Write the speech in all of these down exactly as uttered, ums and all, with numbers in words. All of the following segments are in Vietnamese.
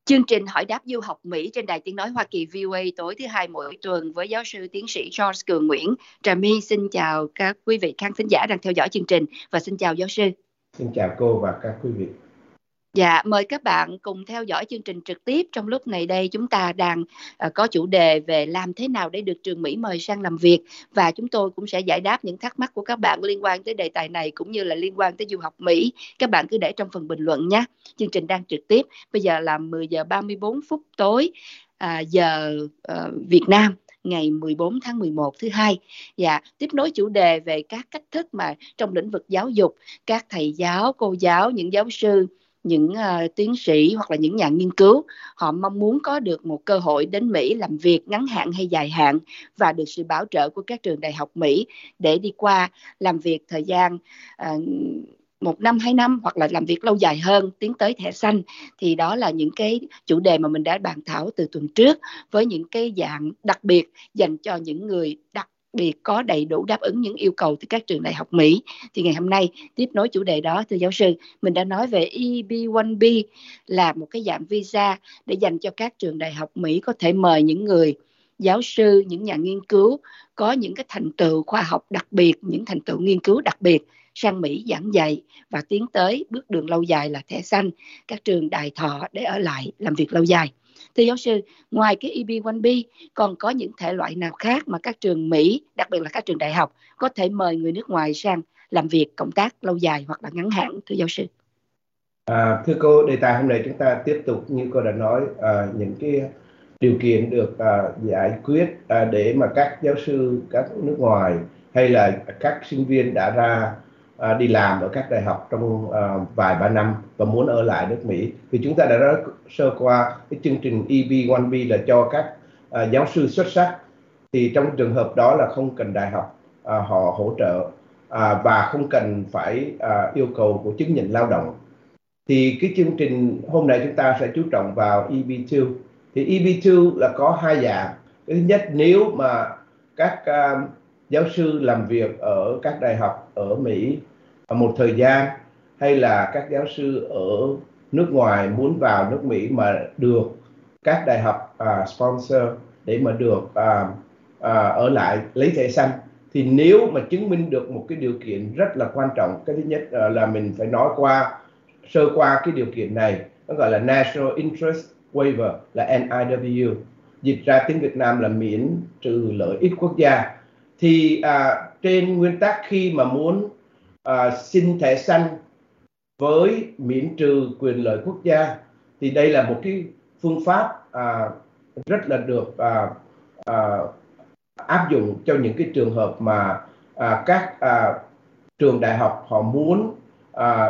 Chương trình hỏi đáp du học Mỹ trên Đài Tiếng Nói Hoa Kỳ vê o a tối thứ hai mỗi tuần với giáo sư tiến sĩ George Cường Nguyễn. Trà My xin chào các quý vị khán thính giả đang theo dõi chương trình và xin chào giáo sư. Xin chào cô và các quý vị. Dạ, mời các bạn cùng theo dõi chương trình trực tiếp. Trong lúc này đây chúng ta đang uh, có chủ đề về làm thế nào để được trường Mỹ mời sang làm việc, và chúng tôi cũng sẽ giải đáp những thắc mắc của các bạn liên quan tới đề tài này cũng như là liên quan tới du học Mỹ. Các bạn cứ để trong phần bình luận nhé. Chương trình đang trực tiếp. Bây giờ là mười giờ ba mươi bốn phút tối uh, giờ uh, Việt Nam, ngày mười bốn tháng mười một thứ hai. Dạ, tiếp nối chủ đề về các cách thức mà trong lĩnh vực giáo dục, các thầy giáo, cô giáo, những giáo sư, những uh, tiến sĩ hoặc là những nhà nghiên cứu, họ mong muốn có được một cơ hội đến Mỹ làm việc ngắn hạn hay dài hạn và được sự bảo trợ của các trường đại học Mỹ để đi qua làm việc thời gian uh, một năm, hai năm hoặc là làm việc lâu dài hơn, tiến tới thẻ xanh. Thì đó là những cái chủ đề mà mình đã bàn thảo từ tuần trước với những cái dạng đặc biệt dành cho những người đặc biệt có đầy đủ đáp ứng những yêu cầu từ các trường đại học Mỹ. Thì ngày hôm nay tiếp nối chủ đề đó, thưa giáo sư, mình đã nói về E B một B là một cái dạng visa để dành cho các trường đại học Mỹ có thể mời những người giáo sư, những nhà nghiên cứu có những cái thành tựu khoa học đặc biệt, những thành tựu nghiên cứu đặc biệt sang Mỹ giảng dạy và tiến tới bước đường lâu dài là thẻ xanh, các trường đài thọ để ở lại làm việc lâu dài. Thưa giáo sư, ngoài cái E B một B còn có những thể loại nào khác mà các trường Mỹ, đặc biệt là các trường đại học, có thể mời người nước ngoài sang làm việc công tác lâu dài hoặc là ngắn hạn, thưa giáo sư? À, thưa cô, đề tài hôm nay chúng ta tiếp tục như cô đã nói, à, những cái điều kiện được à, giải quyết à, để mà các giáo sư các nước ngoài hay là các sinh viên đã ra à, đi làm ở các đại học trong à, vài ba năm và muốn ở lại nước Mỹ, thì chúng ta đã nói sơ qua cái chương trình E B một B là cho các à, giáo sư xuất sắc. Thì trong trường hợp đó là không cần đại học à, họ hỗ trợ à, và không cần phải à, yêu cầu của chứng nhận lao động. Thì cái chương trình hôm nay chúng ta sẽ chú trọng vào E B hai. Thì E B hai là có hai dạng. Cái thứ nhất, nếu mà các uh, giáo sư làm việc ở các đại học ở Mỹ một thời gian, hay là các giáo sư ở nước ngoài muốn vào nước Mỹ mà được các đại học uh, sponsor để mà được uh, uh, ở lại lấy thẻ xanh, thì nếu mà chứng minh được một cái điều kiện rất là quan trọng, cái thứ nhất uh, là mình phải nói qua sơ qua cái điều kiện này, nó gọi là National Interest Waiver, là N I W, dịch ra tiếng Việt Nam là miễn trừ lợi ích quốc gia. Thì à, trên nguyên tắc khi mà muốn à, xin thẻ xanh với miễn trừ quyền lợi quốc gia, thì đây là một cái phương pháp à, rất là được à, à, áp dụng cho những cái trường hợp mà à, các à, trường đại học họ muốn à,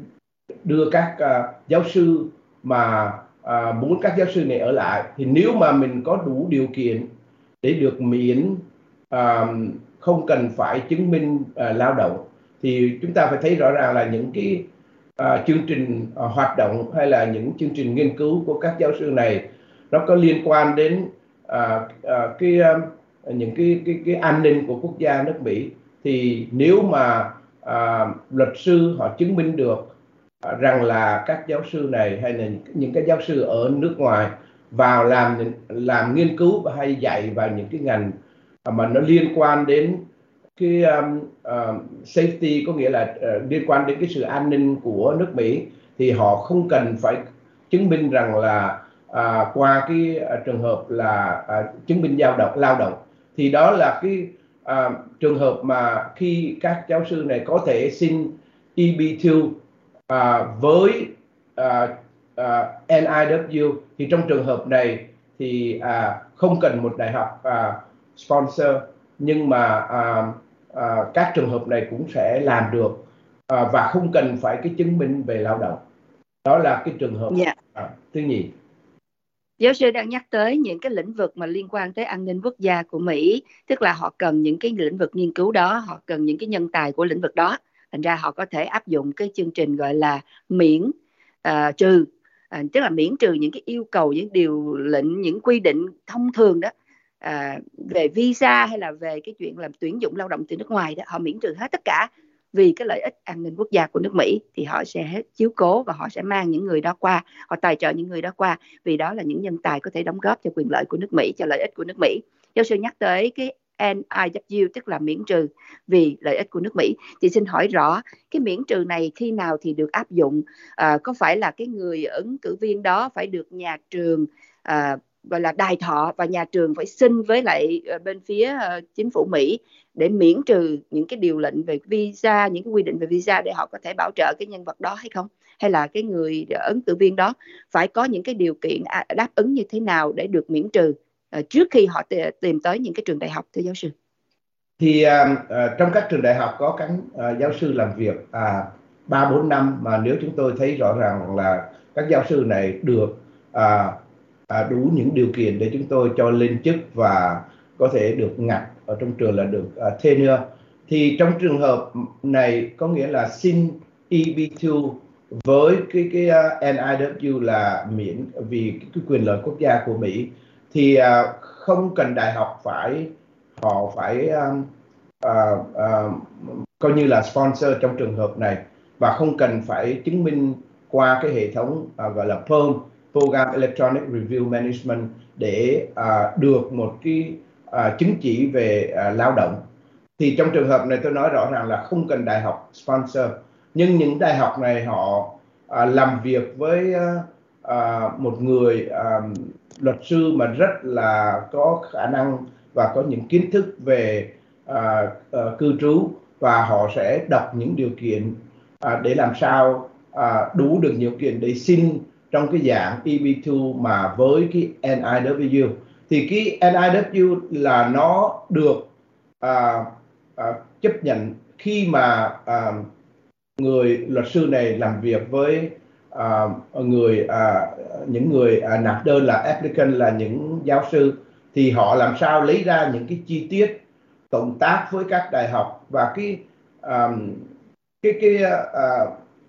đưa các uh, giáo sư mà uh, muốn các giáo sư này ở lại. Thì nếu mà mình có đủ điều kiện để được miễn, uh, không cần phải chứng minh uh, lao động, thì chúng ta phải thấy rõ ràng là những cái uh, chương trình uh, hoạt động hay là những chương trình nghiên cứu của các giáo sư này nó có liên quan đến uh, uh, cái uh, những cái, cái cái an ninh của quốc gia nước Mỹ. Thì nếu mà uh, luật sư họ chứng minh được rằng là các giáo sư này hay là những cái giáo sư ở nước ngoài vào làm làm nghiên cứu và hay dạy vào những cái ngành mà nó liên quan đến cái um, uh, safety, có nghĩa là uh, liên quan đến cái sự an ninh của nước Mỹ, thì họ không cần phải chứng minh rằng là uh, qua cái uh, trường hợp là uh, chứng minh lao động lao động thì đó là cái uh, trường hợp mà khi các giáo sư này có thể xin E B hai À, với à, à, N I W. Thì trong trường hợp này thì à, không cần một đại học à, sponsor, nhưng mà à, à, các trường hợp này cũng sẽ làm được à, và không cần phải cái chứng minh về lao động. Đó là cái trường hợp yeah. à, thứ nhì. Giáo sư đang nhắc tới những cái lĩnh vực mà liên quan tới an ninh quốc gia của Mỹ, tức là họ cần những cái lĩnh vực nghiên cứu đó, họ cần những cái nhân tài của lĩnh vực đó. Thành ra họ có thể áp dụng cái chương trình gọi là miễn uh, trừ, uh, tức là miễn trừ những cái yêu cầu, những điều lệnh, những quy định thông thường đó uh, về visa hay là về cái chuyện làm tuyển dụng lao động từ nước ngoài đó, họ miễn trừ hết tất cả. vì cái lợi ích an ninh quốc gia của nước Mỹ thì họ sẽ chiếu cố và họ sẽ mang những người đó qua, họ tài trợ những người đó qua, vì đó là những nhân tài có thể đóng góp cho quyền lợi của nước Mỹ, cho lợi ích của nước Mỹ. Giáo sư nhắc tới cái en i vê tức là miễn trừ vì lợi ích của nước Mỹ, thì xin hỏi rõ cái miễn trừ này khi nào thì được áp dụng? À, có phải là cái người ứng cử viên đó phải được nhà trường à, gọi là đài thọ, và nhà trường phải xin với lại bên phía uh, chính phủ Mỹ để miễn trừ những cái điều lệnh về visa, những cái quy định về visa để họ có thể bảo trợ cái nhân vật đó hay không? Hay là cái người ứng cử viên đó phải có những cái điều kiện đáp ứng như thế nào để được miễn trừ uh, trước khi họ tìm tới những cái trường đại học, thưa giáo sư? Thì uh, uh, trong các trường đại học có các uh, giáo sư làm việc ba bốn năm, mà nếu chúng tôi thấy rõ ràng là các giáo sư này được uh, uh, đủ những điều kiện để chúng tôi cho lên chức và có thể được ngặt ở trong trường là được uh, tenure, thì trong trường hợp này có nghĩa là xin E B hai với cái cái uh, en i vê là miễn vì cái quyền lợi quốc gia của Mỹ, thì uh, không cần đại học phải họ phải um, uh, uh, coi như là sponsor trong trường hợp này, và không cần phải chứng minh qua cái hệ thống uh, gọi là P E R M, Program Electronic Review Management, để uh, được một cái uh, chứng chỉ về uh, lao động. Thì trong trường hợp này tôi nói rõ ràng là không cần đại học sponsor, nhưng những đại học này họ uh, làm việc với uh, uh, một người uh, luật sư mà rất là có khả năng và có những kiến thức về uh, uh, cư trú, và họ sẽ đọc những điều kiện uh, để làm sao uh, đủ được điều kiện để xin trong cái dạng E B hai mà với cái en i vê. Thì cái en i vê là nó được uh, uh, chấp nhận khi mà uh, người luật sư này làm việc với uh, người uh, những người uh, nộp đơn là applicant, là những giáo sư, thì họ làm sao lấy ra những cái chi tiết cộng tác với các đại học, và cái um, cái cái uh,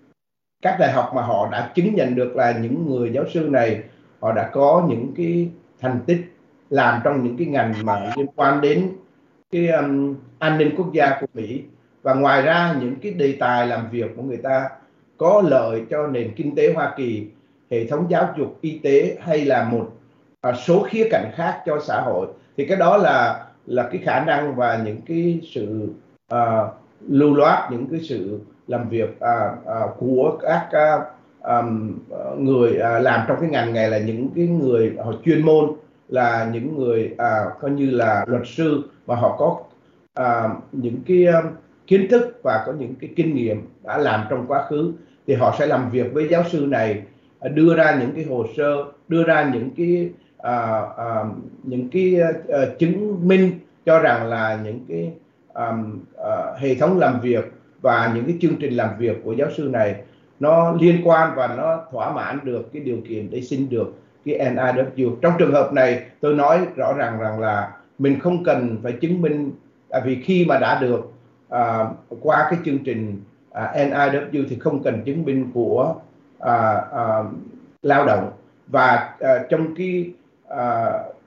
các đại học mà họ đã chứng nhận được là những người giáo sư này họ đã có những cái thành tích làm trong những cái ngành mà liên quan đến cái um, an ninh quốc gia của Mỹ, và ngoài ra những cái đề tài làm việc của người ta có lợi cho nền kinh tế Hoa Kỳ, hệ thống giáo dục, y tế, hay là một uh, số khía cạnh khác cho xã hội, thì cái đó là là cái khả năng và những cái sự uh, lưu loát, những cái sự làm việc uh, uh, của các uh, um, người uh, làm trong cái ngành này, là những cái người họ chuyên môn, là những người uh, coi như là luật sư, và họ có uh, những cái um, kiến thức và có những cái kinh nghiệm đã làm trong quá khứ, thì họ sẽ làm việc với giáo sư này, uh, đưa ra những cái hồ sơ, đưa ra những cái uh, uh, những cái uh, chứng minh cho rằng là những cái um, uh, hệ thống làm việc và những cái chương trình làm việc của giáo sư này nó liên quan và nó thỏa mãn được cái điều kiện để xin được cái en i vê. Trong trường hợp này tôi nói rõ ràng rằng là mình không cần phải chứng minh, tại vì khi mà đã được uh, qua cái chương trình uh, en i vê thì không cần chứng minh của uh, uh, lao động, và uh, trong cái uh,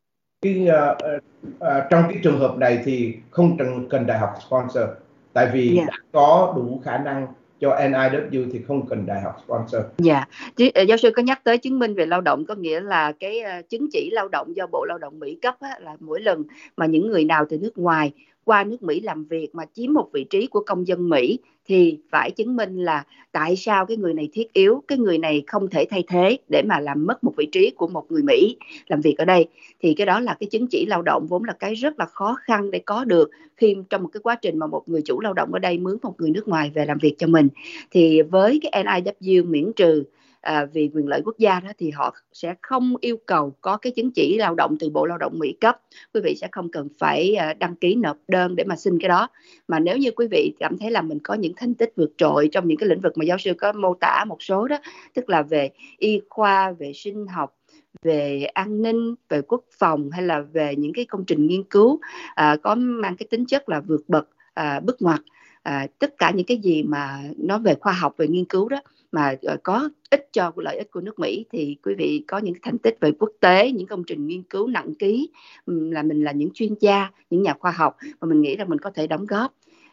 cái uh, uh, trong cái trường hợp này thì không cần, cần đại học sponsor, tại vì yeah. đã có đủ khả năng cho en i vê thì không cần đại học sponsor. Dạ, yeah. Giáo sư có nhắc tới chứng minh về lao động, có nghĩa là cái uh, chứng chỉ lao động do Bộ Lao động Mỹ cấp á, là mỗi lần mà những người nào từ nước ngoài qua nước Mỹ làm việc mà chiếm một vị trí của công dân Mỹ thì phải chứng minh là tại sao cái người này thiết yếu, cái người này không thể thay thế để mà làm mất một vị trí của một người Mỹ làm việc ở đây. Thì cái đó là cái chứng chỉ lao động, vốn là cái rất là khó khăn để có được khi trong một cái quá trình mà một người chủ lao động ở đây mướn một người nước ngoài về làm việc cho mình. Thì với cái en i vê miễn trừ À, vì quyền lợi quốc gia đó, thì họ sẽ không yêu cầu có cái chứng chỉ lao động từ Bộ Lao động Mỹ cấp. Quý vị sẽ không cần phải uh, đăng ký nộp đơn để mà xin cái đó. Mà nếu như quý vị cảm thấy là mình có những thành tích vượt trội trong những cái lĩnh vực mà giáo sư có mô tả một số đó, tức là về y khoa, về sinh học, về an ninh, về quốc phòng, hay là về những cái công trình nghiên cứu à, có mang cái tính chất là vượt bậc, à, bước ngoặt, à, tất cả những cái gì mà nó về khoa học, về nghiên cứu đó mà có ích cho lợi ích của nước Mỹ, thì quý vị có những thành tích về quốc tế, những công trình nghiên cứu nặng ký, là mình là những chuyên gia, những nhà khoa học mà mình nghĩ rằng mình có thể đóng góp.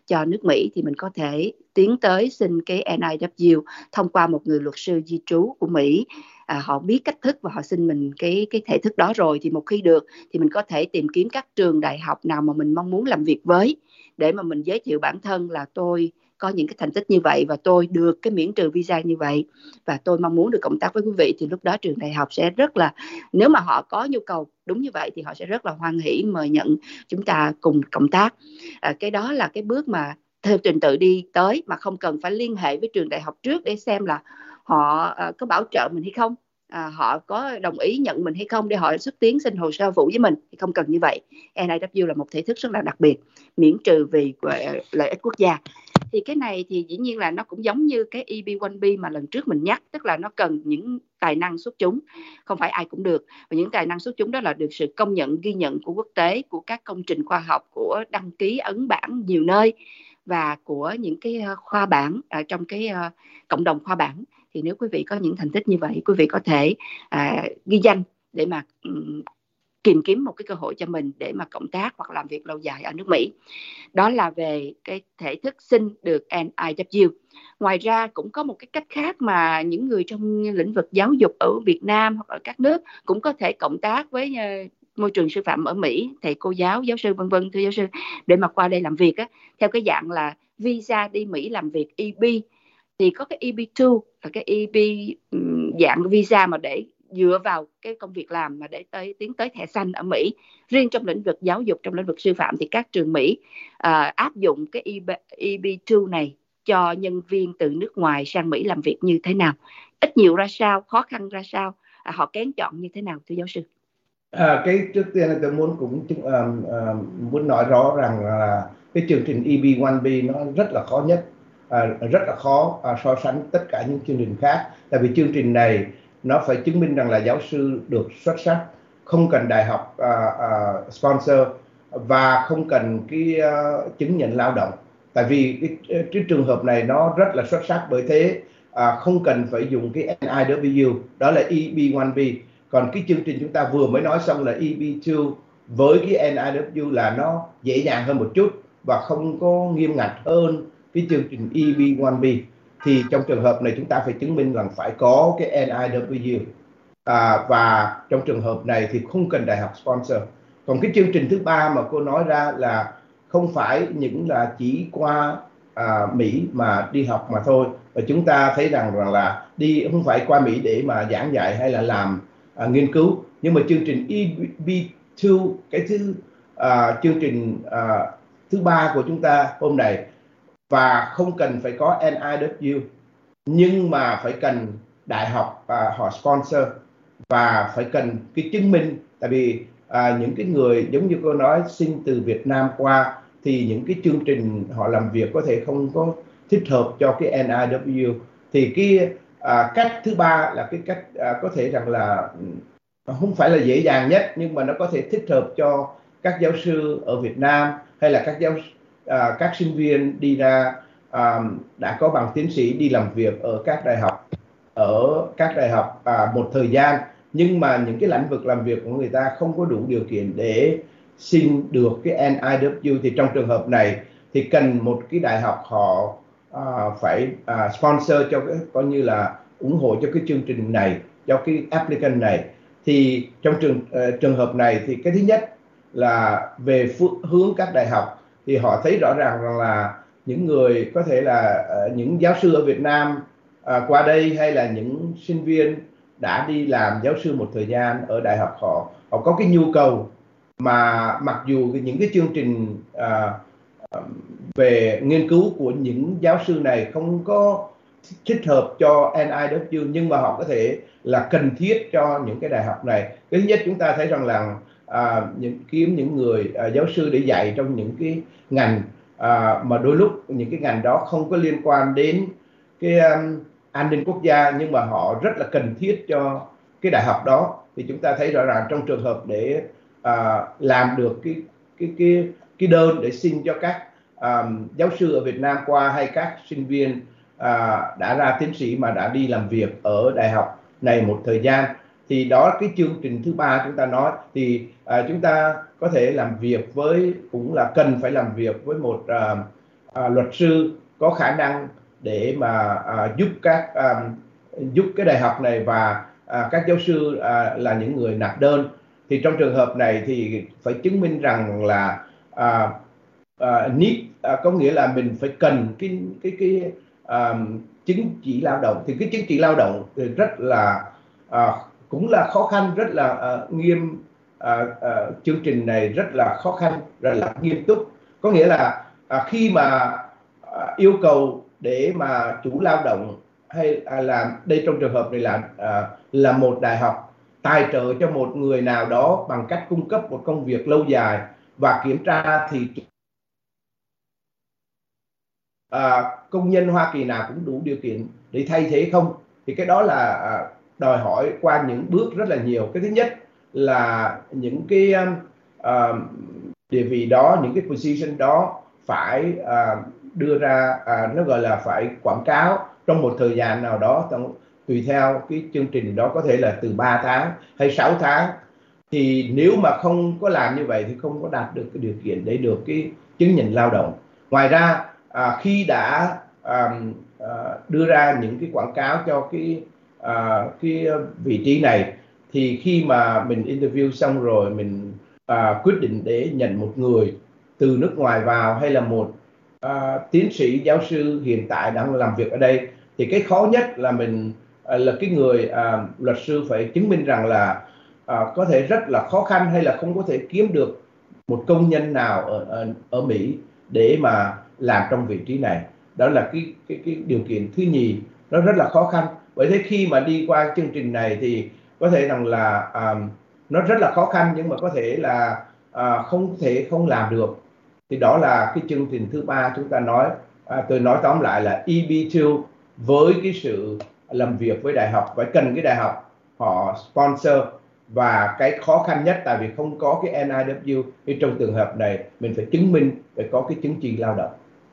cho nước Mỹ thì mình có thể tiến tới xin cái en i vê thông qua một người luật sư di trú của Mỹ. À, họ biết cách thức và họ xin mình cái cái thể thức đó rồi, thì một khi được thì mình có thể tìm kiếm các trường đại học nào mà mình mong muốn làm việc với, để mà mình giới thiệu bản thân là tôi có những cái thành tích như vậy và tôi được cái miễn trừ visa như vậy và tôi mong muốn được cộng tác với quý vị. Thì lúc đó trường đại học sẽ rất là, nếu mà họ có nhu cầu đúng như vậy thì họ sẽ rất là hoan hỉ mời nhận chúng ta cùng cộng tác. À, cái đó là cái bước mà theo trình tự đi tới mà không cần phải liên hệ với trường đại học trước để xem là họ uh, có bảo trợ mình hay không, à, họ có đồng ý nhận mình hay không để họ xuất tiến xin hồ sơ vụ với mình, thì không cần như vậy. en i vê là một thể thức rất là đặc biệt, miễn trừ vì uh, lợi ích quốc gia. Thì cái này thì dĩ nhiên là nó cũng giống như cái e bê một bê mà lần trước mình nhắc, tức là nó cần những tài năng xuất chúng, không phải ai cũng được. Và những tài năng xuất chúng đó là được sự công nhận, ghi nhận của quốc tế, của các công trình khoa học, của đăng ký ấn bản nhiều nơi và của những cái khoa bảng ở trong cái uh, cộng đồng khoa bảng. Thì nếu quý vị có những thành tích như vậy, quý vị có thể uh, ghi danh để mà um, tìm kiếm một cái cơ hội cho mình để mà cộng tác hoặc làm việc lâu dài ở nước Mỹ. Đó là về cái thể thức xin được en i vê. Ngoài ra cũng có một cái cách khác mà những người trong lĩnh vực giáo dục ở Việt Nam hoặc ở các nước cũng có thể cộng tác với uh, môi trường sư phạm ở Mỹ, thầy cô giáo, giáo sư vân vân, thưa giáo sư, để mà qua đây làm việc á, theo cái dạng là visa đi Mỹ làm việc e bê. Thì có cái e bê hai là cái e bê um, dạng visa mà để dựa vào cái công việc làm mà để tới tiến tới thẻ xanh ở Mỹ. Riêng trong lĩnh vực giáo dục, trong lĩnh vực sư phạm thì các trường Mỹ uh, áp dụng cái e bê hai này cho nhân viên từ nước ngoài sang Mỹ làm việc như thế nào, ít nhiều ra sao, khó khăn ra sao, à, họ kén chọn như thế nào, thưa giáo sư? À, cái trước tiên là tôi muốn cũng uh, uh, muốn nói rõ rằng là cái chương trình e bê một bê nó rất là khó nhất, uh, rất là khó uh, so sánh tất cả những chương trình khác. Tại vì chương trình này nó phải chứng minh rằng là giáo sư được xuất sắc, không cần đại học uh, uh, sponsor và không cần cái uh, chứng nhận lao động. Tại vì cái, cái trường hợp này nó rất là xuất sắc, bởi thế uh, không cần phải dùng cái en i vê, đó là e bê một bê. Còn cái chương trình chúng ta vừa mới nói xong là e bê hai với cái en i vê là nó dễ dàng hơn một chút và không có nghiêm ngặt hơn cái chương trình e bê một bê. Thì trong trường hợp này chúng ta phải chứng minh rằng phải có cái en i vê, à, và trong trường hợp này thì không cần đại học sponsor. Còn cái chương trình thứ ba mà cô nói ra là không phải những là chỉ qua à, Mỹ mà đi học mà thôi, và chúng ta thấy rằng, rằng là đi không phải qua Mỹ để mà giảng dạy hay là làm À, nghiên cứu, nhưng mà chương trình e bê hai, cái thứ à, chương trình à, thứ ba của chúng ta hôm nay, và không cần phải có en i vê, nhưng mà phải cần đại học à, họ sponsor và phải cần cái chứng minh. Tại vì à, những cái người giống như cô nói xin từ Việt Nam qua thì những cái chương trình họ làm việc có thể không có thích hợp cho cái en i vê. Thì cái À, cách thứ ba là cái cách à, có thể rằng là không phải là dễ dàng nhất, nhưng mà nó có thể thích hợp cho các giáo sư ở Việt Nam hay là các giáo à, các sinh viên đi ra à, đã có bằng tiến sĩ đi làm việc ở các đại học ở các đại học à, một thời gian, nhưng mà những cái lĩnh vực làm việc của người ta không có đủ điều kiện để xin được cái en i vê. Thì trong trường hợp này thì cần một cái đại học họ À, phải à, sponsor cho cái coi như là ủng hộ cho cái chương trình này, cho cái applicant này. Thì trong trường uh, trường hợp này thì cái thứ nhất là về hướng các đại học thì họ thấy rõ ràng rằng là những người có thể là uh, những giáo sư ở Việt Nam uh, qua đây, hay là những sinh viên đã đi làm giáo sư một thời gian ở đại học, họ họ có cái nhu cầu mà mặc dù những cái chương trình uh, về nghiên cứu của những giáo sư này không có thích hợp cho en i vê, nhưng mà họ có thể là cần thiết cho những cái đại học này. Cái thứ nhất chúng ta thấy rằng là à, những kiếm những người à, giáo sư để dạy trong những cái ngành à, mà đôi lúc những cái ngành đó không có liên quan đến cái um, an ninh quốc gia, nhưng mà họ rất là cần thiết cho cái đại học đó. Thì chúng ta thấy rõ ràng trong trường hợp để à, làm được cái cái cái cái đơn để xin cho các um, giáo sư ở Việt Nam qua, hay các sinh viên uh, đã ra tiến sĩ mà đã đi làm việc ở đại học này một thời gian, thì đó cái chương trình thứ ba chúng ta nói. Thì uh, chúng ta có thể làm việc với, cũng là cần phải làm việc với một uh, à, luật sư có khả năng để mà à, giúp các à, giúp cái đại học này, và à, các giáo sư à, là những người nộp đơn. Thì trong trường hợp này thì phải chứng minh rằng là à, à, need à, có nghĩa là mình phải cần cái cái cái à, chứng chỉ lao động. Thì cái chứng chỉ lao động thì rất là à, cũng là khó khăn, rất là à, nghiêm à, à, chương trình này rất là khó khăn, rất là nghiêm túc. Có nghĩa là à, khi mà à, yêu cầu để mà chủ lao động hay à, là đây trong trường hợp này là à, là một đại học tài trợ cho một người nào đó bằng cách cung cấp một công việc lâu dài và kiểm tra thì à, công nhân Hoa Kỳ nào cũng đủ điều kiện để thay thế không, thì cái đó là à, đòi hỏi qua những bước rất là nhiều. Cái thứ nhất là những cái uh, địa vị đó, những cái position đó phải uh, đưa ra uh, nó gọi là phải quảng cáo trong một thời gian nào đó, trong, tùy theo cái chương trình đó, có thể là từ ba tháng hay sáu tháng. Thì nếu mà không có làm như vậy thì không có đạt được cái điều kiện để được cái chứng nhận lao động. Ngoài ra à, khi đã à, à, đưa ra những cái quảng cáo cho cái à, cái vị trí này, thì khi mà mình interview xong rồi, mình à, quyết định để nhận một người từ nước ngoài vào hay là một à, tiến sĩ giáo sư hiện tại đang làm việc ở đây, thì cái khó nhất là mình à, là cái người à, luật sư phải chứng minh rằng là à, có thể rất là khó khăn hay là không có thể kiếm được một công nhân nào ở ở, ở Mỹ để mà làm trong vị trí này. Đó là cái cái cái điều kiện thứ nhì, nó rất là khó khăn. Bởi thế khi mà đi qua chương trình này thì có thể rằng là à, nó rất là khó khăn, nhưng mà có thể là à, không thể không làm được. Thì đó là cái chương trình thứ ba chúng ta nói. À, tôi nói tóm lại là E B hai với cái sự làm việc với đại học, phải cần cái đại học họ sponsor. Và cái khó khăn nhất, tại vì không có cái N I W, thì trong trường hợp này mình phải chứng minh phải có cái chứng chỉ lao động.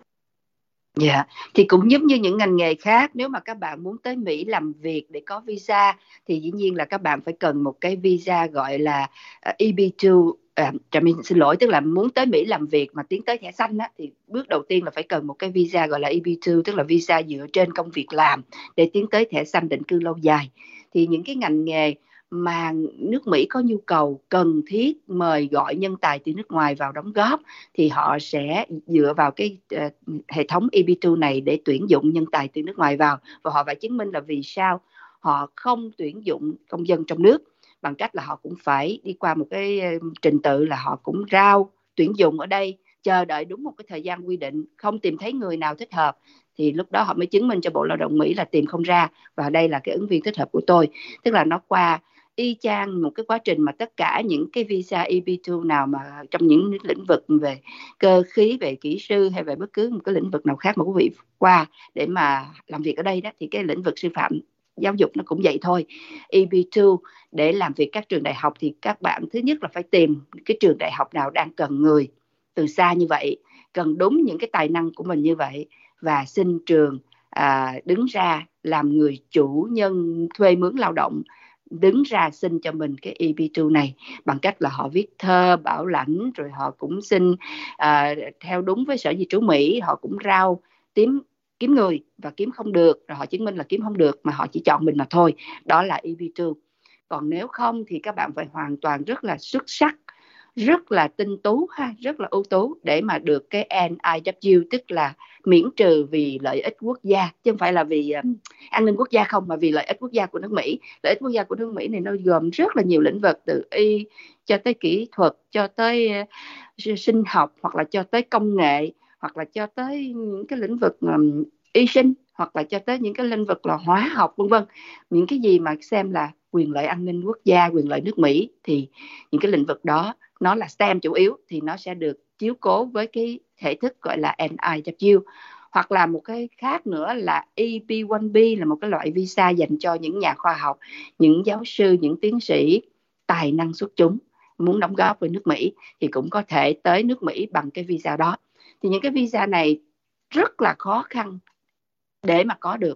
Dạ, yeah. Thì cũng giống như những ngành nghề khác, nếu mà các bạn muốn tới Mỹ làm việc để có visa thì dĩ nhiên là các bạn phải cần một cái visa gọi là E B hai. À, mình xin lỗi, tức là muốn tới Mỹ làm việc mà tiến tới thẻ xanh á, thì bước đầu tiên là phải cần một cái visa gọi là E B hai, tức là visa dựa trên công việc làm để tiến tới thẻ xanh định cư lâu dài. Thì những cái ngành nghề mà nước Mỹ có nhu cầu cần thiết mời gọi nhân tài từ nước ngoài vào đóng góp thì họ sẽ dựa vào cái uh, hệ thống E B hai này để tuyển dụng nhân tài từ nước ngoài vào, và họ phải chứng minh là vì sao họ không tuyển dụng công dân trong nước, bằng cách là họ cũng phải đi qua một cái trình tự là họ cũng rao tuyển dụng ở đây, chờ đợi đúng một cái thời gian quy định, không tìm thấy người nào thích hợp thì lúc đó họ mới chứng minh cho Bộ Lao động Mỹ là tìm không ra và đây là cái ứng viên thích hợp của tôi. Tức là nó qua y chang một cái quá trình mà tất cả những cái visa E B hai nào mà trong những lĩnh vực về cơ khí, về kỹ sư hay về bất cứ một cái lĩnh vực nào khác mà quý vị qua để mà làm việc ở đây đó, thì cái lĩnh vực sư phạm giáo dục nó cũng vậy thôi. E B hai để làm việc các trường đại học thì các bạn thứ nhất là phải tìm cái trường đại học nào đang cần người từ xa như vậy, cần đúng những cái tài năng của mình như vậy, và xin trường à, đứng ra làm người chủ nhân thuê mướn lao động, đứng ra xin cho mình cái E B hai này bằng cách là họ viết thơ bảo lãnh, rồi họ cũng xin à, theo đúng với Sở Di trú Mỹ, họ cũng rao tím kiếm người và kiếm không được, rồi họ chứng minh là kiếm không được mà họ chỉ chọn mình mà thôi. Đó là E B hai. Còn nếu không thì các bạn phải hoàn toàn rất là xuất sắc, rất là tinh tú ha, rất là ưu tú để mà được cái N I W, tức là miễn trừ vì lợi ích quốc gia, chứ không phải là vì um, an ninh quốc gia không, mà vì lợi ích quốc gia của nước Mỹ. Lợi ích quốc gia của nước Mỹ này nó gồm rất là nhiều lĩnh vực, từ y cho tới kỹ thuật, cho tới uh, sinh học, hoặc là cho tới công nghệ, hoặc là cho tới những cái lĩnh vực um, y sinh, hoặc là cho tới những cái lĩnh vực là hóa học, vân vân. Những cái gì mà xem là quyền lợi an ninh quốc gia, quyền lợi nước Mỹ, thì những cái lĩnh vực đó nó là STEM chủ yếu, thì nó sẽ được chiếu cố với cái thể thức gọi là N I W. Hoặc là một cái khác nữa là E B một B, là một cái loại visa dành cho những nhà khoa học, những giáo sư, những tiến sĩ tài năng xuất chúng muốn đóng góp với nước Mỹ thì cũng có thể tới nước Mỹ bằng cái visa đó. Thì những cái visa này rất là khó khăn để mà có được.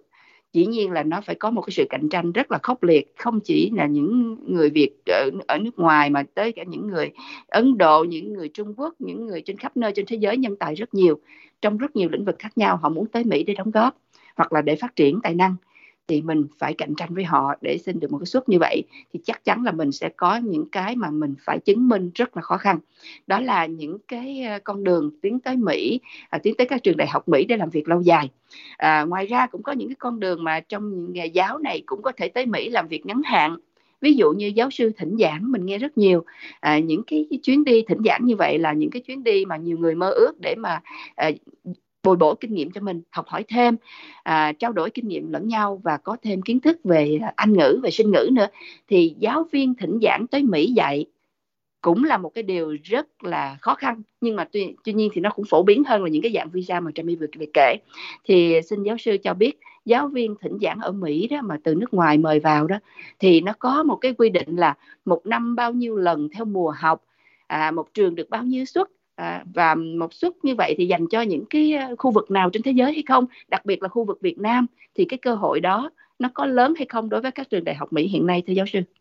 dĩ nhiên là nó phải có một cái sự cạnh tranh rất là khốc liệt, không chỉ là những người Việt ở, ở nước ngoài mà tới cả những người Ấn Độ, những người Trung Quốc, những người trên khắp nơi trên thế giới, nhân tài rất nhiều trong rất nhiều lĩnh vực khác nhau, họ muốn tới Mỹ để đóng góp hoặc là để phát triển tài năng, thì mình phải cạnh tranh với họ để xin được một cái suất như vậy, thì chắc chắn là mình sẽ có những cái mà mình phải chứng minh rất là khó khăn. Đó là những cái con đường tiến tới Mỹ, à, tiến tới các trường đại học Mỹ để làm việc lâu dài. À, ngoài ra cũng có những cái con đường mà trong nghề giáo này cũng có thể tới Mỹ làm việc ngắn hạn. Ví dụ như giáo sư thỉnh giảng, mình nghe rất nhiều à, những cái, cái chuyến đi thỉnh giảng như vậy là những cái chuyến đi mà nhiều người mơ ước để mà à, bồi bổ kinh nghiệm cho mình, học hỏi thêm, à, trao đổi kinh nghiệm lẫn nhau và có thêm kiến thức về Anh ngữ, về sinh ngữ nữa. Thì giáo viên thỉnh giảng tới Mỹ dạy cũng là một cái điều rất là khó khăn, nhưng mà tuy, tuy nhiên thì nó cũng phổ biến hơn là những cái dạng visa mà Trà My vừa kể. Thì xin giáo sư cho biết, giáo viên thỉnh giảng ở Mỹ đó mà từ nước ngoài mời vào đó, thì nó có một cái quy định là một năm bao nhiêu lần theo mùa học, à, một trường được bao nhiêu suất, à, và một suất như vậy thì dành cho những cái khu vực nào trên thế giới hay không, đặc biệt là khu vực Việt Nam, thì cái cơ hội đó nó có lớn hay không đối với các trường đại học Mỹ hiện nay thưa giáo sư?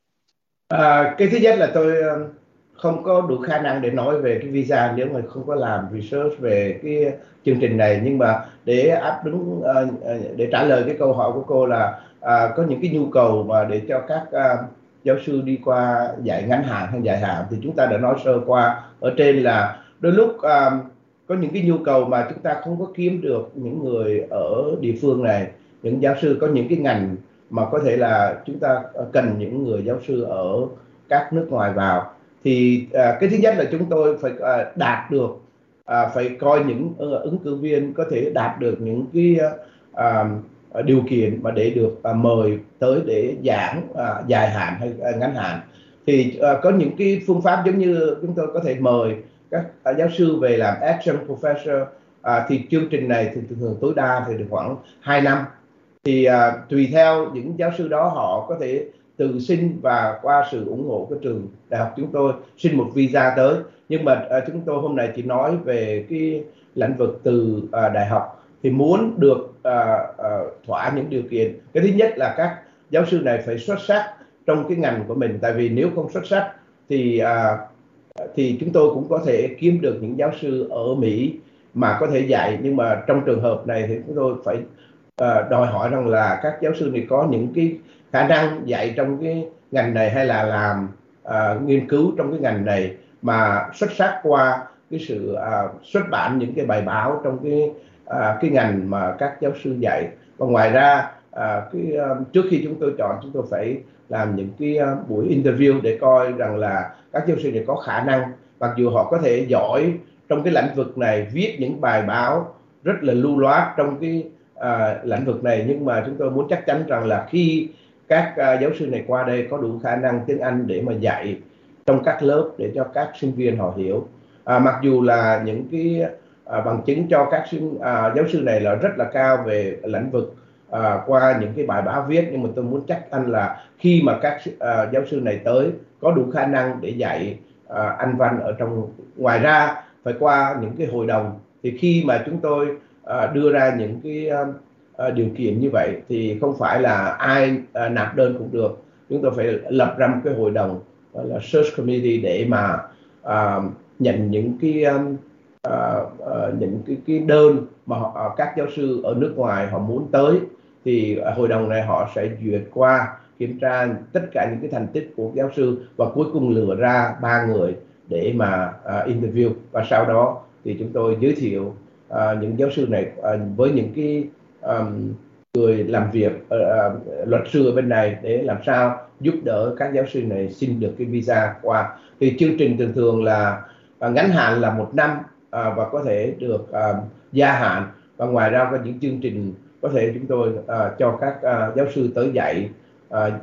À, cái thứ nhất là tôi không có đủ khả năng để nói về cái visa nếu mà không có làm research về cái chương trình này, nhưng mà để áp đúng để trả lời cái câu hỏi của cô là à, có những cái nhu cầu mà để cho các à, giáo sư đi qua dạy ngắn hạn hay dài hạn thì chúng ta đã nói sơ qua ở trên là đôi lúc à, có những cái nhu cầu mà chúng ta không có kiếm được những người ở địa phương này, những giáo sư có những cái ngành mà có thể là chúng ta cần những người giáo sư ở các nước ngoài vào, thì à, cái thứ nhất là chúng tôi phải à, đạt được à, phải coi những uh, ứng cử viên có thể đạt được những cái à, điều kiện mà để được à, mời tới để giảng à, dài hạn hay à, ngắn hạn. Thì à, có những cái phương pháp giống như chúng tôi có thể mời các à, giáo sư về làm adjunct professor, à, thì chương trình này thì thường tối đa thì được khoảng hai năm. Thì à, tùy theo những giáo sư đó họ có thể tự xin và qua sự ủng hộ của trường đại học chúng tôi xin một visa tới. Nhưng mà à, chúng tôi hôm nay chỉ nói về cái lĩnh vực từ à, đại học thì muốn được à, à, thỏa những điều kiện. Cái thứ nhất là các giáo sư này phải xuất sắc trong cái ngành của mình, tại vì nếu không xuất sắc thì à, thì chúng tôi cũng có thể kiếm được những giáo sư ở Mỹ mà có thể dạy, nhưng mà trong trường hợp này thì chúng tôi phải uh, đòi hỏi rằng là các giáo sư này có những cái khả năng dạy trong cái ngành này hay là làm uh, nghiên cứu trong cái ngành này mà xuất sắc qua cái sự uh, xuất bản những cái bài báo trong cái uh, cái ngành mà các giáo sư dạy. Và ngoài ra uh, cái uh, trước khi chúng tôi chọn, chúng tôi phải làm những cái uh, buổi interview để coi rằng là các giáo sư này có khả năng, mặc dù họ có thể giỏi trong cái lĩnh vực này, viết những bài báo rất là lưu loát trong cái à, lĩnh vực này, nhưng mà chúng tôi muốn chắc chắn rằng là khi các à, giáo sư này qua đây có đủ khả năng tiếng Anh để mà dạy trong các lớp để cho các sinh viên họ hiểu. À, mặc dù là những cái à, bằng chứng cho các sinh, à, giáo sư này là rất là cao về lĩnh vực à, qua những cái bài báo viết, nhưng mà tôi muốn chắc chắn là khi mà các à, giáo sư này tới có đủ khả năng để dạy à, Anh văn ở trong. Ngoài ra phải qua những cái hội đồng, thì khi mà chúng tôi à, đưa ra những cái à, điều kiện như vậy thì không phải là ai à, nộp đơn cũng được, chúng tôi phải lập ra một cái hội đồng gọi là search committee để mà à, nhận những cái à, à, những cái, cái đơn mà họ, các giáo sư ở nước ngoài họ muốn tới, thì à, hội đồng này họ sẽ duyệt qua kiểm tra tất cả những cái thành tích của giáo sư và cuối cùng lựa ra ba người để mà uh, interview, và sau đó thì chúng tôi giới thiệu uh, những giáo sư này uh, với những cái um, người làm việc uh, luật sư ở bên này để làm sao giúp đỡ các giáo sư này xin được cái visa qua. Thì chương trình thường thường là uh, ngắn hạn là một năm uh, và có thể được uh, gia hạn, và ngoài ra có những chương trình có thể chúng tôi uh, cho các uh, giáo sư tới dạy uh, uh,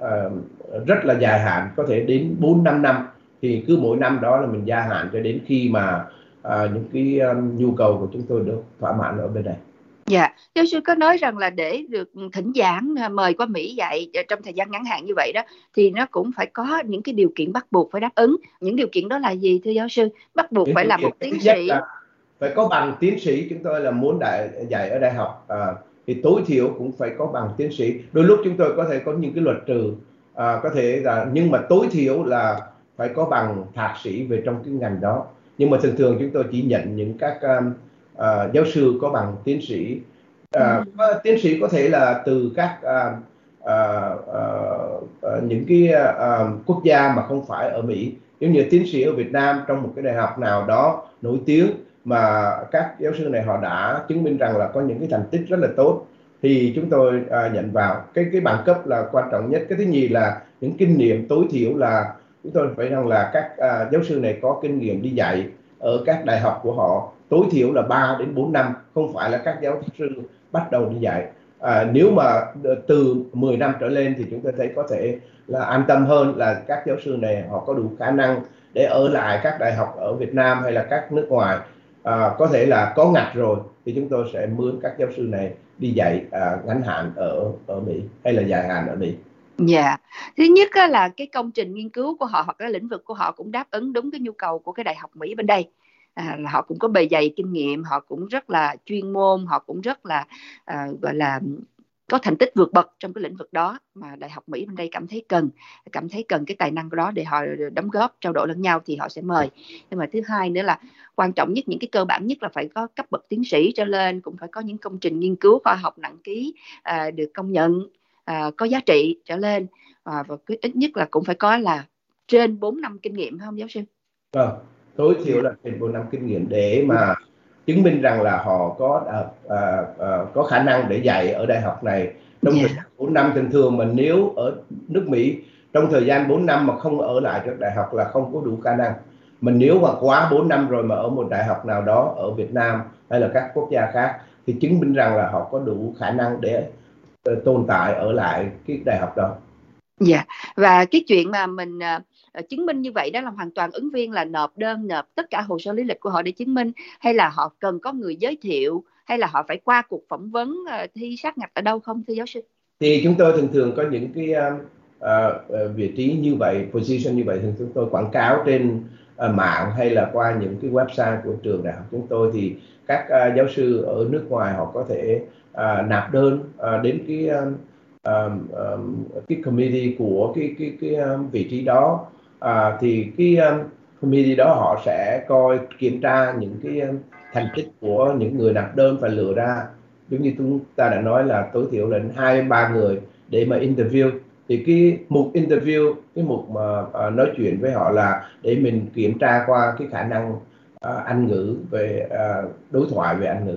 uh, rất là dài hạn, có thể đến bốn năm năm, thì cứ mỗi năm đó là mình gia hạn cho đến khi mà à, những cái um, nhu cầu của chúng tôi được thỏa mãn ở bên này. Dạ, giáo sư có nói rằng là để được thỉnh giảng mời qua Mỹ dạy trong thời gian ngắn hạn như vậy đó, thì nó cũng phải có những cái điều kiện bắt buộc phải đáp ứng. Những điều kiện đó là gì thưa giáo sư? Bắt buộc Những phải là một tiến sĩ, là phải có bằng tiến sĩ. Chúng tôi là muốn đại, dạy ở đại học à, thì tối thiểu cũng phải có bằng tiến sĩ. Đôi lúc chúng tôi có thể có những cái luật trừ, à, có thể là, nhưng mà tối thiểu là phải có bằng thạc sĩ về trong cái ngành đó. Nhưng mà thường thường chúng tôi chỉ nhận những các um, uh, giáo sư có bằng tiến sĩ. Uh, tiến sĩ có thể là từ các uh, uh, uh, uh, những cái uh, quốc gia mà không phải ở Mỹ. Giống như tiến sĩ ở Việt Nam trong một cái đại học nào đó nổi tiếng mà các giáo sư này họ đã chứng minh rằng là có những cái thành tích rất là tốt, thì chúng tôi uh, nhận vào. Cái cái bằng cấp là quan trọng nhất. Cái thứ nhì là những kinh nghiệm, tối thiểu là chúng tôi phải rằng là các uh, giáo sư này có kinh nghiệm đi dạy ở các đại học của họ tối thiểu là ba đến bốn năm, không phải là các giáo sư bắt đầu đi dạy. À, nếu mà từ mười năm trở lên thì chúng tôi thấy có thể là an tâm hơn là các giáo sư này họ có đủ khả năng để ở lại các đại học ở Việt Nam hay là các nước ngoài. À, có thể là có ngạch rồi thì chúng tôi sẽ mướn các giáo sư này đi dạy à, ngắn hạn ở ở Mỹ hay là dài hạn ở Mỹ. Dạ, yeah. Thứ nhất là cái công trình nghiên cứu của họ hoặc cái lĩnh vực của họ cũng đáp ứng đúng cái nhu cầu của cái đại học Mỹ bên đây. À, là họ cũng có bề dày kinh nghiệm, họ cũng rất là chuyên môn, họ cũng rất là à, gọi là có thành tích vượt bậc trong cái lĩnh vực đó mà đại học Mỹ bên đây cảm thấy cần, cảm thấy cần cái tài năng đó để họ đóng góp, trao đổi lẫn nhau thì họ sẽ mời. Nhưng mà thứ hai nữa là quan trọng nhất, những cái cơ bản nhất là phải có cấp bậc tiến sĩ trở lên, cũng phải có những công trình nghiên cứu khoa học nặng ký à, được công nhận, à, có giá trị trở lên, à, và ít nhất là cũng phải có là trên bốn năm kinh nghiệm, phải không giáo sư? Vâng, tối thiểu là trên bốn năm kinh nghiệm để mà chứng minh rằng là họ có à, à, à, có khả năng để dạy ở đại học này trong yeah. thời gian bốn năm. Thường thường mà nếu ở nước Mỹ trong thời gian bốn năm mà không ở lại trước đại học là không có đủ khả năng. Mình nếu mà quá bốn năm rồi mà ở một đại học nào đó ở Việt Nam hay là các quốc gia khác thì chứng minh rằng là họ có đủ khả năng để uh, tồn tại ở lại cái đại học đó. Dạ, yeah. Và cái chuyện mà mình uh, chứng minh như vậy đó là hoàn toàn ứng viên là nộp đơn, nộp tất cả hồ sơ lý lịch của họ để chứng minh, hay là họ cần có người giới thiệu, hay là họ phải qua cuộc phỏng vấn uh, thi sát ngạch ở đâu không thưa giáo sư? Thì chúng tôi thường thường có những cái uh, uh, vị trí như vậy, position như vậy, thường chúng tôi quảng cáo trên uh, mạng hay là qua những cái website của trường đại học chúng tôi, thì các uh, giáo sư ở nước ngoài họ có thể uh, nạp đơn uh, đến cái uh, um, um, cái committee của cái cái cái um, vị trí đó. Uh, thì cái um, committee đó họ sẽ coi kiểm tra những cái um, thành tích của những người nạp đơn và lựa ra, giống như chúng ta đã nói là tối thiểu là hai ba người để mà interview. Thì cái mục interview, cái mục mà uh, nói chuyện với họ là để mình kiểm tra qua cái khả năng uh, Anh ngữ, về uh, đối thoại về Anh ngữ.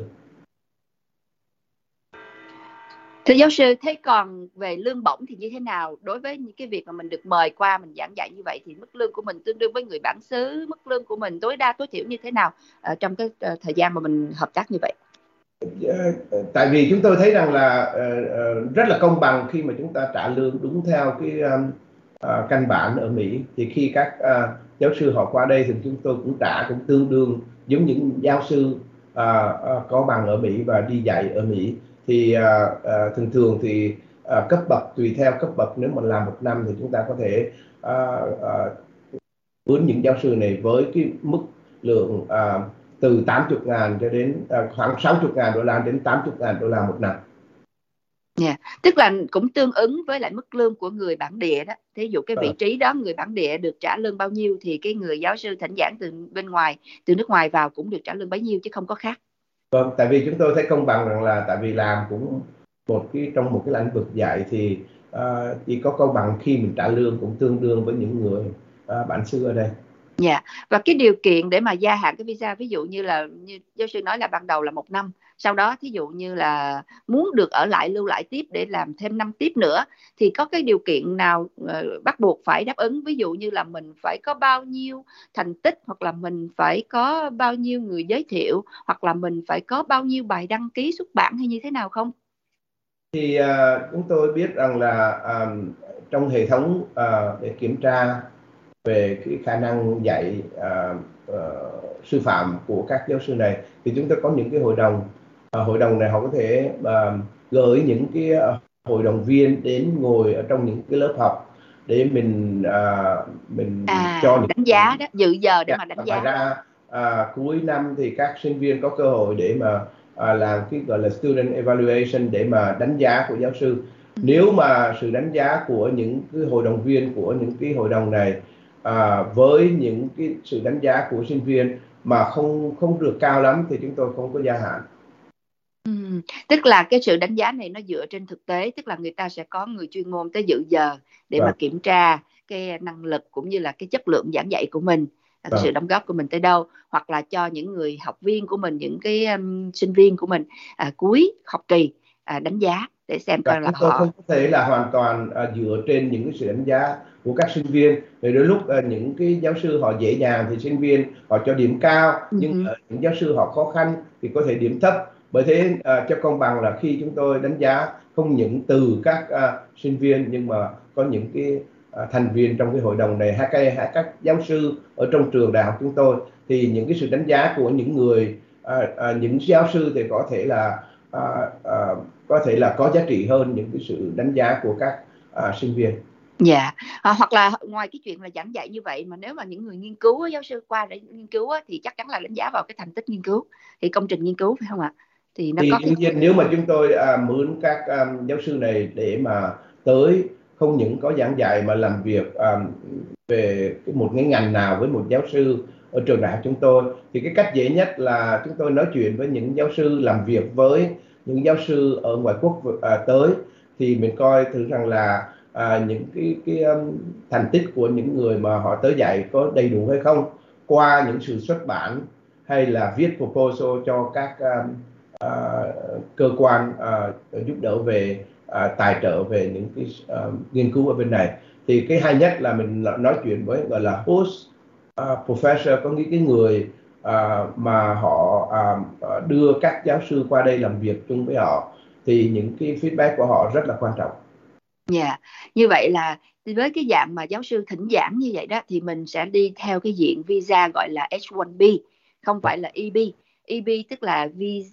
Thưa giáo sư, thế còn về lương bổng thì như thế nào? Đối với những cái việc mà mình được mời qua mình giảng dạy như vậy thì mức lương của mình tương đương với người bản xứ, mức lương của mình tối đa tối thiểu như thế nào uh, trong cái uh, thời gian mà mình hợp tác như vậy? Tại vì chúng tôi thấy rằng là uh, rất là công bằng khi mà chúng ta trả lương đúng theo cái um, uh, căn bản ở Mỹ. Thì khi các uh, giáo sư họ qua đây thì chúng tôi cũng trả cũng tương đương giống những giáo sư uh, uh, có bằng ở Mỹ và đi dạy ở Mỹ. Thì uh, uh, thường thường thì uh, cấp bậc tùy theo cấp bậc, nếu mà làm một năm thì chúng ta có thể uh, uh, mướn những giáo sư này với cái mức lượng uh, từ tám mươi ngàn cho đến uh, khoảng sáu mươi ngàn đô la đến tám mươi ngàn đô la một năm. Yeah. Tức là cũng tương ứng với lại mức lương của người bản địa đó. Thí dụ cái vị à. trí đó người bản địa được trả lương bao nhiêu thì cái người giáo sư thỉnh giảng từ bên ngoài, từ nước ngoài vào cũng được trả lương bấy nhiêu chứ không có khác. Vâng, tại vì chúng tôi thấy công bằng rằng là tại vì làm cũng một cái trong một cái lĩnh vực dạy thì uh, chỉ có công bằng khi mình trả lương cũng tương đương với những người uh, bản xứ ở đây. Dạ, yeah. Và cái điều kiện để mà gia hạn cái visa, ví dụ như là như giáo sư nói là ban đầu là một năm, sau đó thí dụ như là muốn được ở lại lưu lại tiếp để làm thêm năm tiếp nữa thì có cái điều kiện nào uh, bắt buộc phải đáp ứng, ví dụ như là mình phải có bao nhiêu thành tích, hoặc là mình phải có bao nhiêu người giới thiệu, hoặc là mình phải có bao nhiêu bài đăng ký xuất bản hay như thế nào không? Thì uh, chúng tôi biết rằng là um, trong hệ thống uh, để kiểm tra về cái khả năng dạy uh, uh, sư phạm của các giáo sư này thì chúng ta có những cái hội đồng. Uh, hội đồng này họ có thể uh, gửi những cái uh, hội đồng viên đến ngồi ở trong những cái lớp học để mình uh, mình à, cho những đánh giá đó, dự giờ để dạ, mà đánh giá. Ngoài ra uh, cuối năm thì các sinh viên có cơ hội để mà à, làm cái gọi là student evaluation để mà đánh giá của giáo sư. Nếu mà sự đánh giá của những cái hội đồng viên của những cái hội đồng này à, với những cái sự đánh giá của sinh viên mà không không được cao lắm thì chúng tôi không có gia hạn. Ừ. Tức là cái sự đánh giá này nó dựa trên thực tế, tức là người ta sẽ có người chuyên môn tới dự giờ để mà Vâng, kiểm tra cái năng lực cũng như là cái chất lượng giảng dạy của mình, cái sự vâng. đóng góp của mình tới đâu, hoặc là cho những người học viên của mình, những cái um, sinh viên của mình à, cuối học kỳ à, đánh giá để xem Và coi là chúng tôi họ. không có thể là hoàn toàn à, dựa trên những cái sự đánh giá của các sinh viên. Vì đôi lúc à, những cái giáo sư họ dễ dàng thì sinh viên họ cho điểm cao, nhưng Uh-huh. à, những giáo sư họ khó khăn thì có thể điểm thấp. Bởi thế à, cho công bằng là khi chúng tôi đánh giá không những từ các à, sinh viên, nhưng mà có những cái à, thành viên trong cái hội đồng này, hay cái hay các giáo sư ở trong trường đại học chúng tôi, thì những cái sự đánh giá của những người à, à, những giáo sư thì có thể là à, à, có thể là có giá trị hơn những cái sự đánh giá của các à, sinh viên. Dạ, à, hoặc là ngoài cái chuyện là giảng dạy như vậy, mà nếu mà những người nghiên cứu á, giáo sư qua để nghiên cứu á, thì chắc chắn là đánh giá vào cái thành tích nghiên cứu, thì công trình nghiên cứu phải không ạ? Thì nó Thì có cái. đương nhiên nếu mà chúng tôi à, mướn các à, giáo sư này để mà tới không những có giảng dạy mà làm việc à, về cái một cái ngành nào với một giáo sư ở trường đại học chúng tôi, thì cái cách dễ nhất là chúng tôi nói chuyện với những giáo sư, làm việc với những giáo sư ở ngoại quốc à, tới, thì mình coi thử rằng là à, những cái cái um, thành tích của những người mà họ tới dạy có đầy đủ hay không, qua những sự xuất bản hay là viết proposal cho các um, à, cơ quan à, giúp đỡ về à, tài trợ về những cái à, nghiên cứu ở bên này. Thì cái hay nhất là mình nói chuyện với gọi là host uh, professor, có nghĩa cái người uh, mà họ uh, đưa các giáo sư qua đây làm việc chung với họ, thì những cái feedback của họ rất là quan trọng. Dạ, yeah. Như vậy là với cái dạng mà giáo sư thỉnh giảng như vậy đó, thì mình sẽ đi theo cái diện visa gọi là H một B, không phải là E B. E B tức là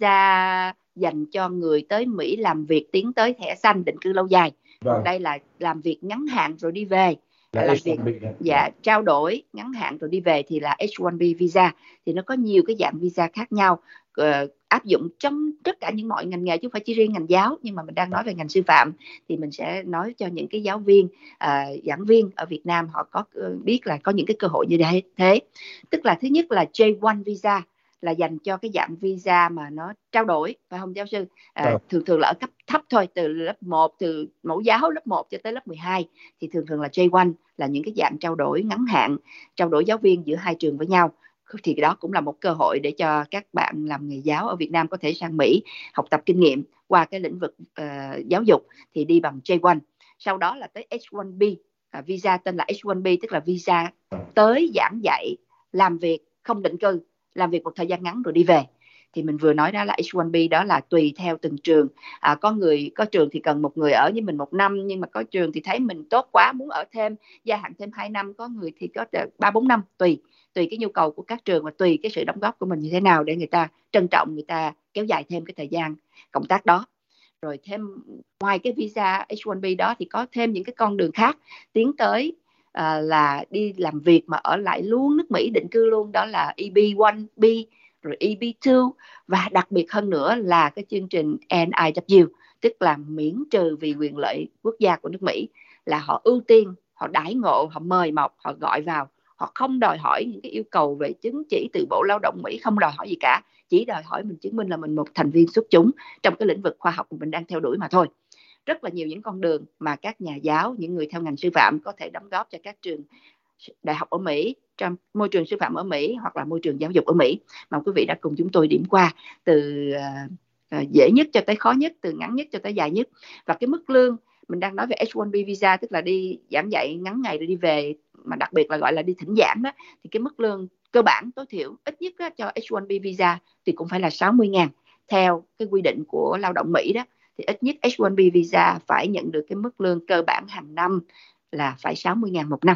visa dành cho người tới Mỹ làm việc tiến tới thẻ xanh định cư lâu dài. Còn Vâng, đây là làm việc ngắn hạn rồi đi về, là làm việc H một B đó. Dạ. dạ trao đổi ngắn hạn rồi đi về thì là H một B visa. Thì nó có nhiều cái dạng visa khác nhau, ờ, áp dụng trong tất cả những mọi ngành nghề chứ không phải chỉ riêng ngành giáo, nhưng mà mình đang nói về ngành sư phạm thì mình sẽ nói cho những cái giáo viên, à, giảng viên ở Việt Nam họ có biết là có những cái cơ hội như thế. Tức là thứ nhất là J một visa là dành cho cái dạng visa mà nó trao đổi, phải không giáo sư? À, Vâng. thường thường là ở cấp thấp thôi, từ lớp một, từ mẫu giáo lớp một cho tới lớp mười hai, thì thường thường là J một là những cái dạng trao đổi ngắn hạn, trao đổi giáo viên giữa hai trường với nhau. Thì đó cũng là một cơ hội để cho các bạn làm nghề giáo ở Việt Nam có thể sang Mỹ học tập kinh nghiệm qua cái lĩnh vực uh, giáo dục, thì đi bằng J một. Sau đó là tới H một B, à, visa tên là H một B tức là visa tới giảng dạy, làm việc không định cư, làm việc một thời gian ngắn rồi đi về. Thì mình vừa nói đó là H một B, đó là tùy theo từng trường. À, có người có trường thì cần một người ở với mình một năm, nhưng mà có trường thì thấy mình tốt quá muốn ở thêm, gia hạn thêm hai năm, có người thì có ba bốn năm, tùy tùy cái nhu cầu của các trường và tùy cái sự đóng góp của mình như thế nào để người ta trân trọng, người ta kéo dài thêm cái thời gian công tác đó. Rồi thêm ngoài cái visa H một B đó thì có thêm những cái con đường khác tiến tới, à, là đi làm việc mà ở lại luôn nước Mỹ định cư luôn, đó là E B một B rồi E B hai, và đặc biệt hơn nữa là cái chương trình N I W, tức là miễn trừ vì quyền lợi quốc gia của nước Mỹ, là họ ưu tiên, họ đãi ngộ, họ mời mọc, họ gọi vào, họ không đòi hỏi những cái yêu cầu về chứng chỉ từ Bộ Lao động Mỹ, không đòi hỏi gì cả, chỉ đòi hỏi mình chứng minh là mình một thành viên xuất chúng trong cái lĩnh vực khoa học mà mình đang theo đuổi mà thôi. Rất là nhiều những con đường mà các nhà giáo, những người theo ngành sư phạm có thể đóng góp cho các trường đại học ở Mỹ, trong môi trường sư phạm ở Mỹ hoặc là môi trường giáo dục ở Mỹ, mà quý vị đã cùng chúng tôi điểm qua từ uh, dễ nhất cho tới khó nhất, từ ngắn nhất cho tới dài nhất. Và cái mức lương mình đang nói về H một B visa, tức là đi giảng dạy ngắn ngày rồi đi về, mà đặc biệt là gọi là đi thỉnh giảng đó, thì cái mức lương cơ bản tối thiểu ít nhất đó, cho H một B visa thì cũng phải là sáu mươi ngàn. Theo cái quy định của lao động Mỹ đó, thì ít nhất H một B visa phải nhận được cái mức lương cơ bản hàng năm là phải sáu mươi ngàn một năm,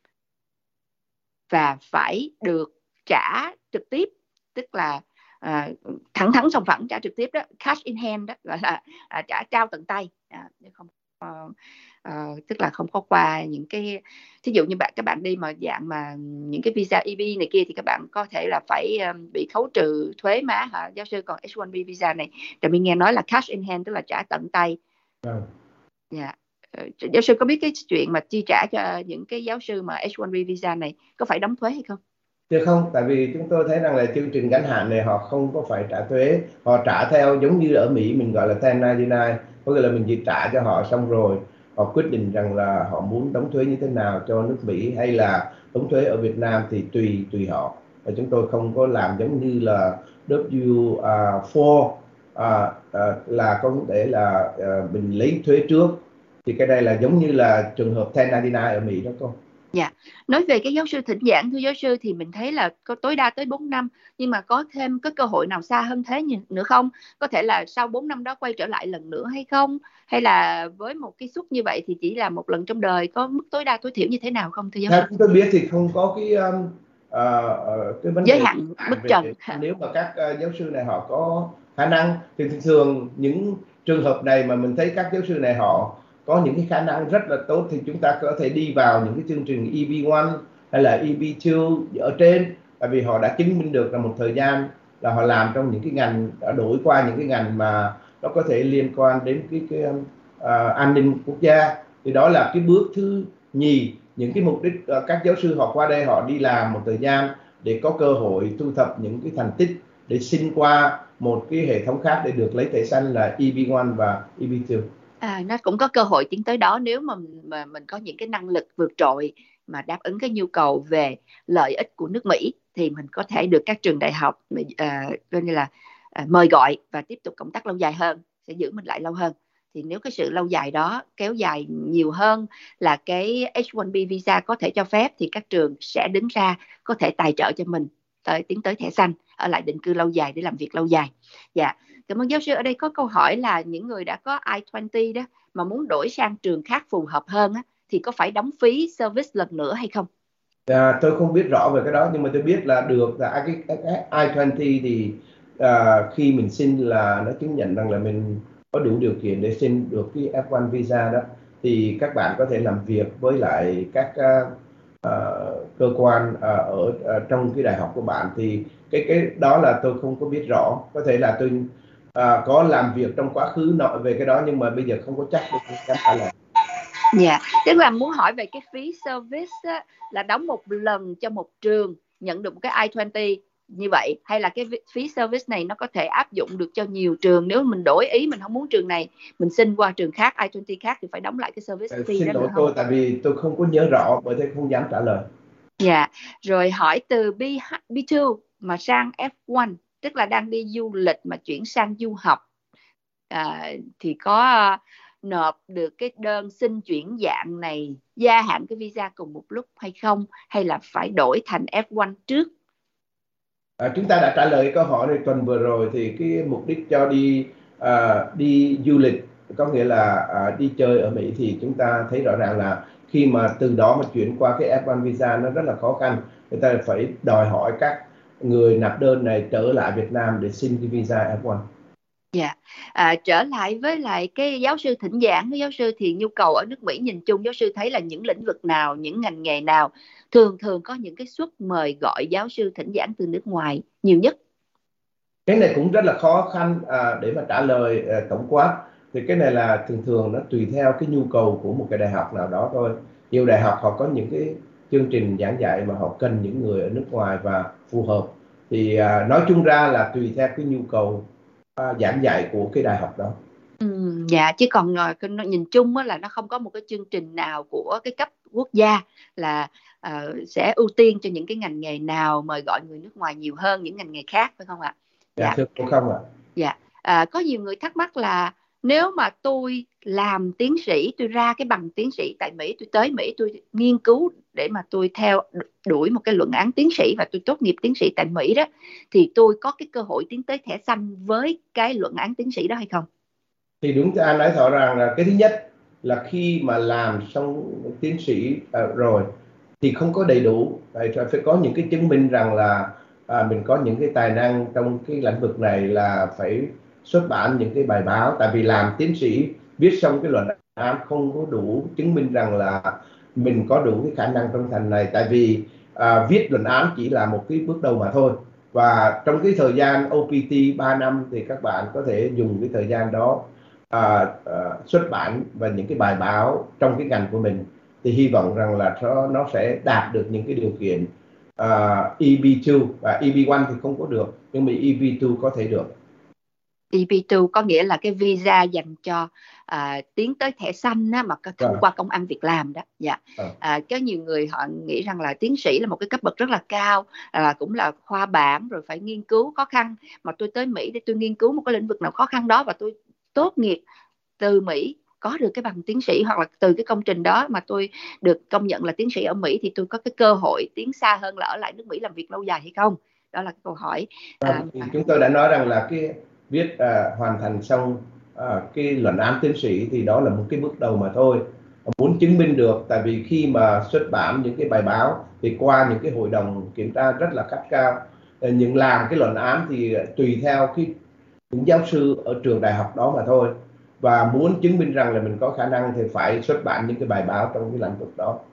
và phải được trả trực tiếp, tức là à, thẳng thắn sòng phẳng trả trực tiếp đó, cash in hand đó, gọi là à, trả trao tận tay, à, không uh, uh, tức là không có qua những cái, thí dụ như bạn các bạn đi mà dạng mà những cái visa E B này kia thì các bạn có thể là phải um, bị khấu trừ thuế má hả giáo sư? Còn H một B visa này thì mình nghe nói là cash in hand, tức là trả tận tay. Vâng. Dạ. Giáo sư có biết cái chuyện mà chi trả cho những cái giáo sư mà H một B visa này có phải đóng thuế hay không? Chứ không, tại vì chúng tôi thấy rằng là chương trình ngắn hạn này họ không có phải trả thuế, họ trả theo giống như ở Mỹ mình gọi là ten ninety-nine, có nghĩa là mình chỉ trả cho họ xong rồi họ quyết định rằng là họ muốn đóng thuế như thế nào cho nước Mỹ hay là đóng thuế ở Việt Nam thì tùy tùy họ. Và chúng tôi không có làm giống như là W bốn à, à, là có thể là à, mình lấy thuế trước, thì cái đây là giống như là trường hợp ten ninety-nine ở Mỹ đó cô. Dạ, nói về cái giáo sư thỉnh giảng, thưa giáo sư, thì mình thấy là có tối đa tới bốn năm, nhưng mà có thêm cái cơ hội nào xa hơn thế nữa không? Có thể là sau bốn năm đó quay trở lại lần nữa hay không? Hay là với một cái suất như vậy thì chỉ là một lần trong đời, có mức tối đa tối thiểu như thế nào không, thưa giáo sư? Theo chúng tôi biết thì không có cái um, uh, cái vấn Giới đề hạn mức trần. nếu mà các uh, giáo sư này họ có khả năng thì thường thường những trường hợp này mà mình thấy các giáo sư này họ có những cái khả năng rất là tốt thì chúng ta có thể đi vào những cái chương trình E B một hay là E B hai ở trên, tại vì họ đã chứng minh được là một thời gian là họ làm trong những cái ngành, đã đổi qua những cái ngành mà nó có thể liên quan đến cái, cái uh, an ninh quốc gia, thì đó là cái bước thứ nhì. Những cái mục đích uh, các giáo sư họ qua đây họ đi làm một thời gian để có cơ hội thu thập những cái thành tích để xin qua một cái hệ thống khác để được lấy thẻ xanh là E B một và E B hai. À, nó cũng có cơ hội tiến tới đó nếu mà, mà mình có những cái năng lực vượt trội mà đáp ứng cái nhu cầu về lợi ích của nước Mỹ, thì mình có thể được các trường đại học à, coi như là à, mời gọi và tiếp tục công tác lâu dài hơn, sẽ giữ mình lại lâu hơn. Thì nếu cái sự lâu dài đó kéo dài nhiều hơn là cái H một B visa có thể cho phép, thì các trường sẽ đứng ra có thể tài trợ cho mình tới tiến tới thẻ xanh, ở lại định cư lâu dài để làm việc lâu dài. Dạ. Cảm ơn giáo sư. Ở đây có câu hỏi là những người đã có I twenty đó mà muốn đổi sang trường khác phù hợp hơn á, thì có phải đóng phí service lần nữa hay không? À, tôi không biết rõ về cái đó, nhưng mà tôi biết là được là cái, cái, cái I twenty thì à, khi mình xin là nó chứng nhận rằng là mình có đủ điều kiện để xin được cái F one visa đó, thì các bạn có thể làm việc với lại các uh, uh, cơ quan uh, ở uh, trong cái đại học của bạn. Thì cái cái đó là tôi không có biết rõ, có thể là tôi uh, có làm việc trong quá khứ nội về cái đó, nhưng mà bây giờ không có chắc được cái trả lời. Dạ, yeah. Tức là muốn hỏi về cái phí service á, là đóng một lần cho một trường nhận được một cái I twenty như vậy, hay là cái phí service này nó có thể áp dụng được cho nhiều trường? Nếu mình đổi ý, mình không muốn trường này, mình xin qua trường khác, I twenty khác, thì phải đóng lại cái service fee Xin đó lỗi nữa tôi không? tại vì tôi không có nhớ rõ, bởi thế không dám trả lời. Dạ, yeah. Rồi hỏi từ B hai mà sang F một, tức là đang đi du lịch mà chuyển sang du học, à, thì có uh, nộp được cái đơn xin chuyển dạng này, gia hạn cái visa cùng một lúc hay không, hay là phải đổi thành F một trước? À, chúng ta đã trả lời câu hỏi này tuần vừa rồi, thì cái mục đích cho đi à, đi du lịch, có nghĩa là à, đi chơi ở Mỹ, thì chúng ta thấy rõ ràng là khi mà từ đó mà chuyển qua cái F một visa nó rất là khó khăn. Người ta phải đòi hỏi các người nộp đơn này trở lại Việt Nam để xin cái visa F một. Dạ, yeah. à, trở lại với lại cái giáo sư thỉnh giảng của giáo sư, thì nhu cầu ở nước Mỹ nhìn chung, giáo sư thấy là những lĩnh vực nào, những ngành nghề nào thường thường có những cái suất mời gọi giáo sư thỉnh giảng từ nước ngoài nhiều nhất? Cái này cũng rất là khó khăn à, để mà trả lời à, tổng quát. Thì cái này là thường thường nó tùy theo cái nhu cầu của một cái đại học nào đó thôi. Nhiều đại học họ có những cái chương trình giảng dạy mà họ cần những người ở nước ngoài và phù hợp. Thì à, nói chung ra là tùy theo cái nhu cầu à, giảng dạy của cái đại học đó. Ừ, dạ, chứ còn uh, nhìn chung á, là nó không có một cái chương trình nào của cái cấp quốc gia là uh, sẽ ưu tiên cho những cái ngành nghề nào mời gọi người nước ngoài nhiều hơn những ngành nghề khác, phải không ạ? Dạ, Dạ, thưa cô không ạ. dạ. À, có nhiều người thắc mắc là nếu mà tôi làm tiến sĩ, tôi ra cái bằng tiến sĩ tại Mỹ, tôi tới Mỹ, tôi nghiên cứu để mà tôi theo đuổi một cái luận án tiến sĩ và tôi tốt nghiệp tiến sĩ tại Mỹ đó, thì tôi có cái cơ hội tiến tới thẻ xanh với cái luận án tiến sĩ đó hay không? Thì đúng, anh nói rõ ràng là cái thứ nhất là khi mà làm xong tiến sĩ à, rồi thì không có đầy đủ, phải phải có những cái chứng minh rằng là à, mình có những cái tài năng trong cái lĩnh vực này, là phải xuất bản những cái bài báo. Tại vì làm tiến sĩ viết xong cái luận án không có đủ chứng minh rằng là mình có đủ cái khả năng trong ngành này, tại vì à, viết luận án chỉ là một cái bước đầu mà thôi. Và trong cái thời gian o pê tê ba năm thì các bạn có thể dùng cái thời gian đó à, à, xuất bản và những cái bài báo trong cái ngành của mình, thì hy vọng rằng là nó, nó sẽ đạt được những cái điều kiện uh, e bê hai và e bê một thì không có được, nhưng mà e bê hai có thể được. e bê hai có nghĩa là cái visa dành cho à, tiến tới thẻ xanh á, mà có thông Rồi. qua công ăn việc làm đó. Dạ. Rồi. À, có nhiều người họ nghĩ rằng là tiến sĩ là một cái cấp bậc rất là cao, à, cũng là khoa bảng rồi phải nghiên cứu khó khăn, mà tôi tới Mỹ để tôi nghiên cứu một cái lĩnh vực nào khó khăn đó và tôi tốt nghiệp từ Mỹ có được cái bằng tiến sĩ, hoặc là từ cái công trình đó mà tôi được công nhận là tiến sĩ ở Mỹ, thì tôi có cái cơ hội tiến xa hơn là ở lại nước Mỹ làm việc lâu dài hay không. Đó là cái câu hỏi. À, Thì chúng tôi đã nói rằng là cái viết à, hoàn thành xong à, cái luận án tiến sĩ thì đó là một cái bước đầu mà thôi. Muốn chứng minh được, tại vì khi mà xuất bản những cái bài báo thì qua những cái hội đồng kiểm tra rất là gắt cao. Những làm cái luận án thì tùy theo cái những giáo sư ở trường đại học đó mà thôi. Và muốn chứng minh rằng là mình có khả năng thì phải xuất bản những cái bài báo trong cái lĩnh vực đó.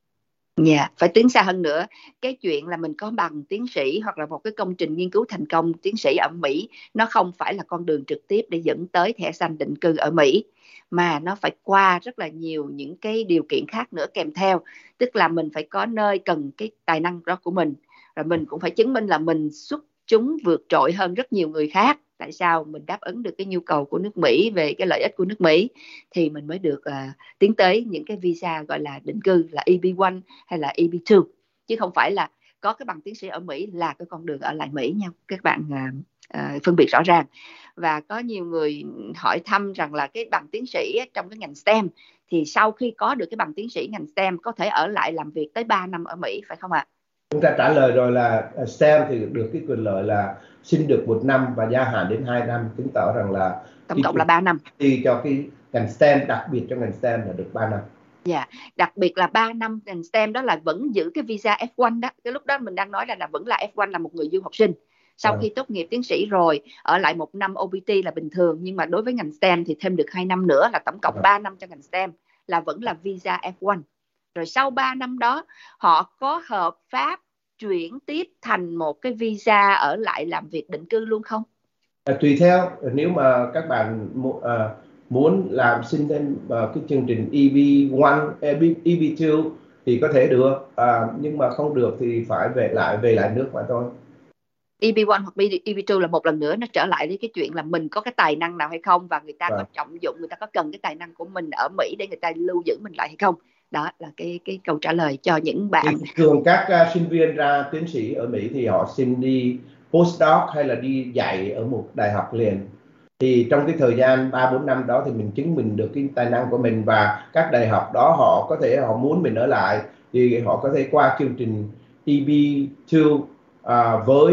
Dạ, yeah, phải tiến xa hơn nữa. Cái chuyện là mình có bằng tiến sĩ hoặc là một cái công trình nghiên cứu thành công tiến sĩ ở Mỹ, nó không phải là con đường trực tiếp để dẫn tới thẻ xanh định cư ở Mỹ, mà nó phải qua rất là nhiều những cái điều kiện khác nữa kèm theo. Tức là mình phải có nơi cần cái tài năng đó của mình, rồi mình cũng phải chứng minh là mình xuất chúng vượt trội hơn rất nhiều người khác. Tại sao? Mình đáp ứng được cái nhu cầu của nước Mỹ về cái lợi ích của nước Mỹ, thì mình mới được uh, tiến tới những cái visa gọi là định cư, là e bê một hay là e bê hai, chứ không phải là có cái bằng tiến sĩ ở Mỹ là cái con đường ở lại Mỹ nha. Các bạn uh, uh, phân biệt rõ ràng. Và có nhiều người hỏi thăm rằng là cái bằng tiến sĩ trong cái ngành STEM thì sau khi có được cái bằng tiến sĩ ngành STEM có thể ở lại làm việc tới ba năm ở Mỹ, phải không ạ? Chúng ta trả lời rồi là STEM thì được cái quyền lợi là xin được một năm và gia hạn đến hai năm, chứng tỏ rằng là tổng cộng là ba năm. Đi cho cái ngành STEM, đặc biệt cho ngành STEM là được ba năm. Dạ, yeah. Đặc biệt là ba năm ngành STEM đó là vẫn giữ cái visa F một đó. Cái lúc đó mình đang nói là, là vẫn là F một, là một người du học sinh. Sau khi tốt nghiệp tiến sĩ rồi, ở lại một năm o pê tê là bình thường, nhưng mà đối với ngành STEM thì thêm được hai năm nữa, là tổng cộng ba năm cho ngành STEM, là vẫn là visa F một. Rồi sau ba năm đó, họ có hợp pháp chuyển tiếp thành một cái visa ở lại làm việc định cư luôn không? À, tùy theo, nếu mà các bạn uh, muốn làm xin thêm uh, cái chương trình e bê một, e bê hai thì có thể được, uh, nhưng mà không được thì phải về lại về lại nước mà thôi. e bê một hoặc e bê hai là một lần nữa nó trở lại với cái chuyện là mình có cái tài năng nào hay không, và người ta à. có trọng dụng, người ta có cần cái tài năng của mình ở Mỹ để người ta lưu giữ mình lại hay không. Đó là cái cái câu trả lời cho những bạn. Thì thường các uh, sinh viên ra tiến sĩ ở Mỹ thì họ xin đi postdoc hay là đi dạy ở một đại học liền. Thì trong cái thời gian ba bốn năm đó thì mình chứng minh được cái tài năng của mình, và các đại học đó họ có thể họ muốn mình ở lại thì họ có thể qua chương trình e bê hai uh, với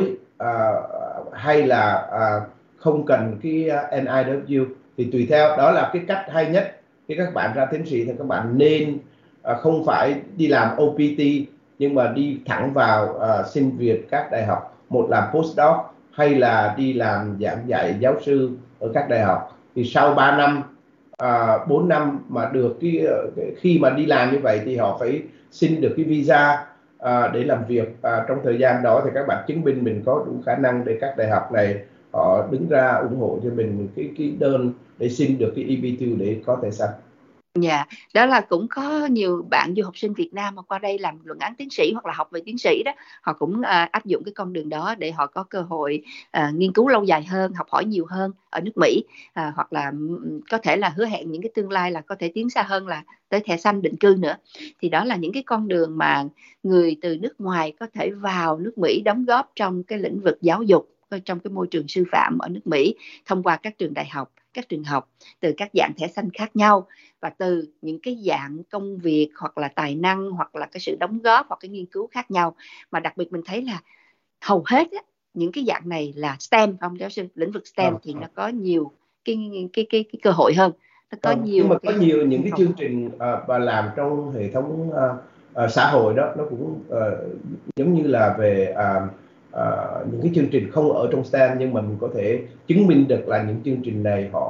uh, hay là uh, không cần cái en i vê kép, thì tùy theo. Đó là cái cách hay nhất. Khi các bạn ra tiến sĩ thì các bạn nên uh, không phải đi làm o pê tê, nhưng mà đi thẳng vào uh, xin việc các đại học, một làm postdoc hay là đi làm giảng dạy giáo sư ở các đại học. Thì sau ba năm, à, bốn năm mà được cái, cái khi mà đi làm như vậy thì họ phải xin được cái visa à, để làm việc. À, trong thời gian đó thì các bạn chứng minh mình có đủ khả năng để các đại học này họ đứng ra ủng hộ cho mình cái cái đơn để xin được cái e bê hai để có thể xanh. Dạ, yeah. Đó là cũng có nhiều bạn du học sinh Việt Nam mà qua đây làm luận án tiến sĩ hoặc là học về tiến sĩ đó, họ cũng uh, áp dụng cái con đường đó để họ có cơ hội uh, nghiên cứu lâu dài hơn, học hỏi nhiều hơn ở nước Mỹ, uh, hoặc là um, có thể là hứa hẹn những cái tương lai là có thể tiến xa hơn là tới thẻ xanh định cư nữa. Thì đó là những cái con đường mà người từ nước ngoài có thể vào nước Mỹ đóng góp trong cái lĩnh vực giáo dục, trong cái môi trường sư phạm ở nước Mỹ, thông qua các trường đại học, các trường học, từ các dạng thẻ xanh khác nhau, và từ những cái dạng công việc hoặc là tài năng hoặc là cái sự đóng góp hoặc cái nghiên cứu khác nhau. Mà đặc biệt mình thấy là hầu hết á, những cái dạng này là STEM, không giáo sư, lĩnh vực STEM à, thì à. nó có nhiều cái cái cái, cái cơ hội hơn, nó có à, nhiều nhưng mà cái, có nhiều những cái chương trình uh, và làm trong hệ thống uh, uh, xã hội đó, nó cũng uh, giống như là về uh, uh, những cái chương trình không ở trong STEM, nhưng mà mình có thể chứng minh được là những chương trình này họ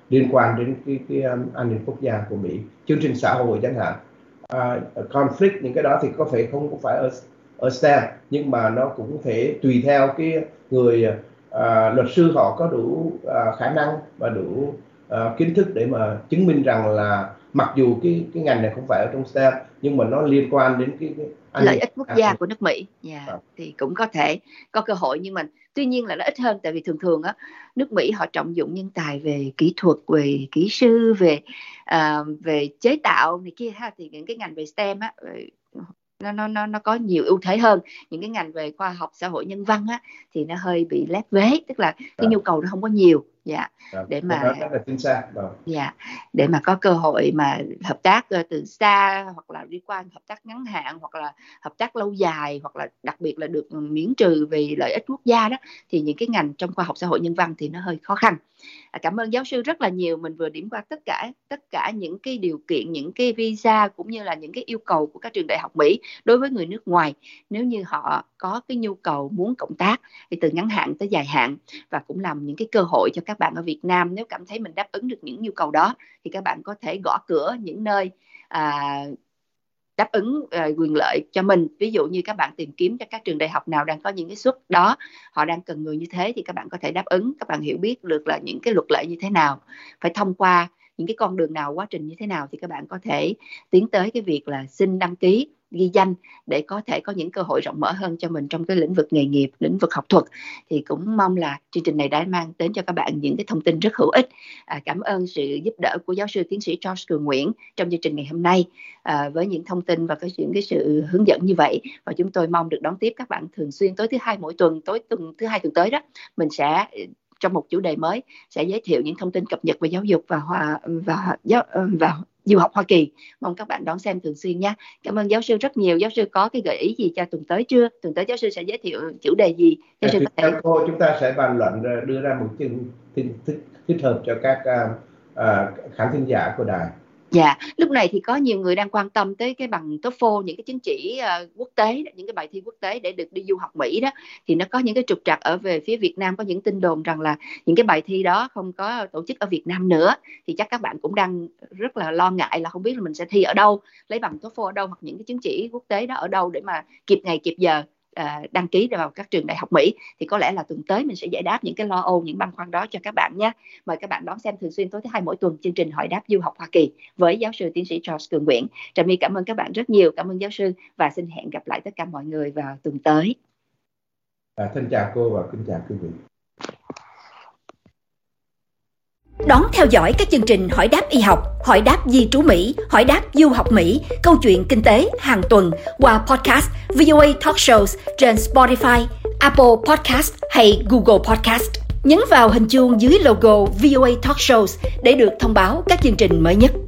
liên quan đến cái, cái um, an ninh quốc gia của Mỹ, chương trình xã hội chẳng hạn. Uh, conflict những cái đó thì có thể không phải ở ở STEM, nhưng mà nó cũng thể tùy theo cái người uh, luật sư họ có đủ uh, khả năng và đủ uh, kiến thức để mà chứng minh rằng là mặc dù cái cái ngành này không phải ở trong STEM nhưng mà nó liên quan đến cái, cái lợi ích quốc gia của nước Mỹ. Yeah, à. Thì cũng có thể có cơ hội, nhưng mà tuy nhiên là nó ít hơn, tại vì thường thường á nước Mỹ họ trọng dụng nhân tài về kỹ thuật, về kỹ sư, về uh, về chế tạo này kia ha, thì những cái ngành về STEM á nó nó nó nó có nhiều ưu thế hơn. Những cái ngành về khoa học xã hội nhân văn á thì nó hơi bị lép vế, tức là cái à. nhu cầu nó không có nhiều. Dạ. À, để mà đó là chính xác. À. Dạ, để mà có cơ hội mà hợp tác từ xa, hoặc là đi qua hợp tác ngắn hạn, hoặc là hợp tác lâu dài, hoặc là đặc biệt là được miễn trừ vì lợi ích quốc gia đó, thì những cái ngành trong khoa học xã hội nhân văn thì nó hơi khó khăn. À, cảm ơn giáo sư rất là nhiều. Mình vừa điểm qua tất cả tất cả những cái điều kiện, những cái visa cũng như là những cái yêu cầu của các trường đại học Mỹ đối với người nước ngoài nếu như họ có cái nhu cầu muốn cộng tác thì từ ngắn hạn tới dài hạn, và cũng làm những cái cơ hội cho các bạn ở Việt Nam. Nếu cảm thấy mình đáp ứng được những nhu cầu đó thì các bạn có thể gõ cửa những nơi à, đáp ứng uh, quyền lợi cho mình. Ví dụ như các bạn tìm kiếm cho các trường đại học nào đang có những cái suất đó, họ đang cần người như thế thì các bạn có thể đáp ứng. Các bạn hiểu biết được là những cái luật lệ như thế nào, phải thông qua những cái con đường nào, quá trình như thế nào, thì các bạn có thể tiến tới cái việc là xin đăng ký, ghi danh để có thể có những cơ hội rộng mở hơn cho mình trong cái lĩnh vực nghề nghiệp, lĩnh vực học thuật. Thì cũng mong là chương trình này đã mang đến cho các bạn những cái thông tin rất hữu ích. À, cảm ơn sự giúp đỡ của giáo sư tiến sĩ George Cường Nguyễn trong chương trình ngày hôm nay à, với những thông tin và những cái sự hướng dẫn như vậy. Và chúng tôi mong được đón tiếp các bạn thường xuyên tối thứ hai mỗi tuần. Tối tuần thứ hai tuần tới đó, mình sẽ trong một chủ đề mới sẽ giới thiệu những thông tin cập nhật về giáo dục và và và, và, và du học Hoa Kỳ. Mong các bạn đón xem thường xuyên nha. Cảm ơn giáo sư rất nhiều. Giáo sư có cái gợi ý gì cho tuần tới chưa? Tuần tới giáo sư sẽ giới thiệu chủ đề gì? Giáo sư có thể... theo cô, chúng ta sẽ bàn luận đưa ra một chương trình thích hợp cho các uh, uh, khán thính giả của đài. Dạ, lúc này thì có nhiều người đang quan tâm tới cái bằng TOEFL, những cái chứng chỉ uh, quốc tế, những cái bài thi quốc tế để được đi du học Mỹ đó. Thì nó có những cái trục trặc ở về phía Việt Nam, có những tin đồn rằng là những cái bài thi đó không có tổ chức ở Việt Nam nữa. Thì chắc các bạn cũng đang rất là lo ngại là không biết là mình sẽ thi ở đâu, lấy bằng TOEFL ở đâu, hoặc những cái chứng chỉ quốc tế đó ở đâu để mà kịp ngày kịp giờ À, đăng ký vào các trường đại học Mỹ. Thì có lẽ là tuần tới mình sẽ giải đáp những cái lo âu, những băn khoăn đó cho các bạn nhé. Mời các bạn đón xem thường xuyên tối thứ hai mỗi tuần chương trình Hỏi đáp du học Hoa Kỳ với giáo sư tiến sĩ George Cường Nguyễn. Trà My cảm ơn các bạn rất nhiều. Cảm ơn giáo sư và xin hẹn gặp lại tất cả mọi người vào tuần tới. À, thân chào cô và kính chào quý vị. Đón theo dõi các chương trình Hỏi đáp y học, Hỏi đáp di trú Mỹ, Hỏi đáp du học Mỹ, câu chuyện kinh tế hàng tuần qua podcast vê o a Talk Shows trên Spotify, Apple Podcast hay Google Podcast. Nhấn vào hình chuông dưới logo vê o a Talk Shows để được thông báo các chương trình mới nhất.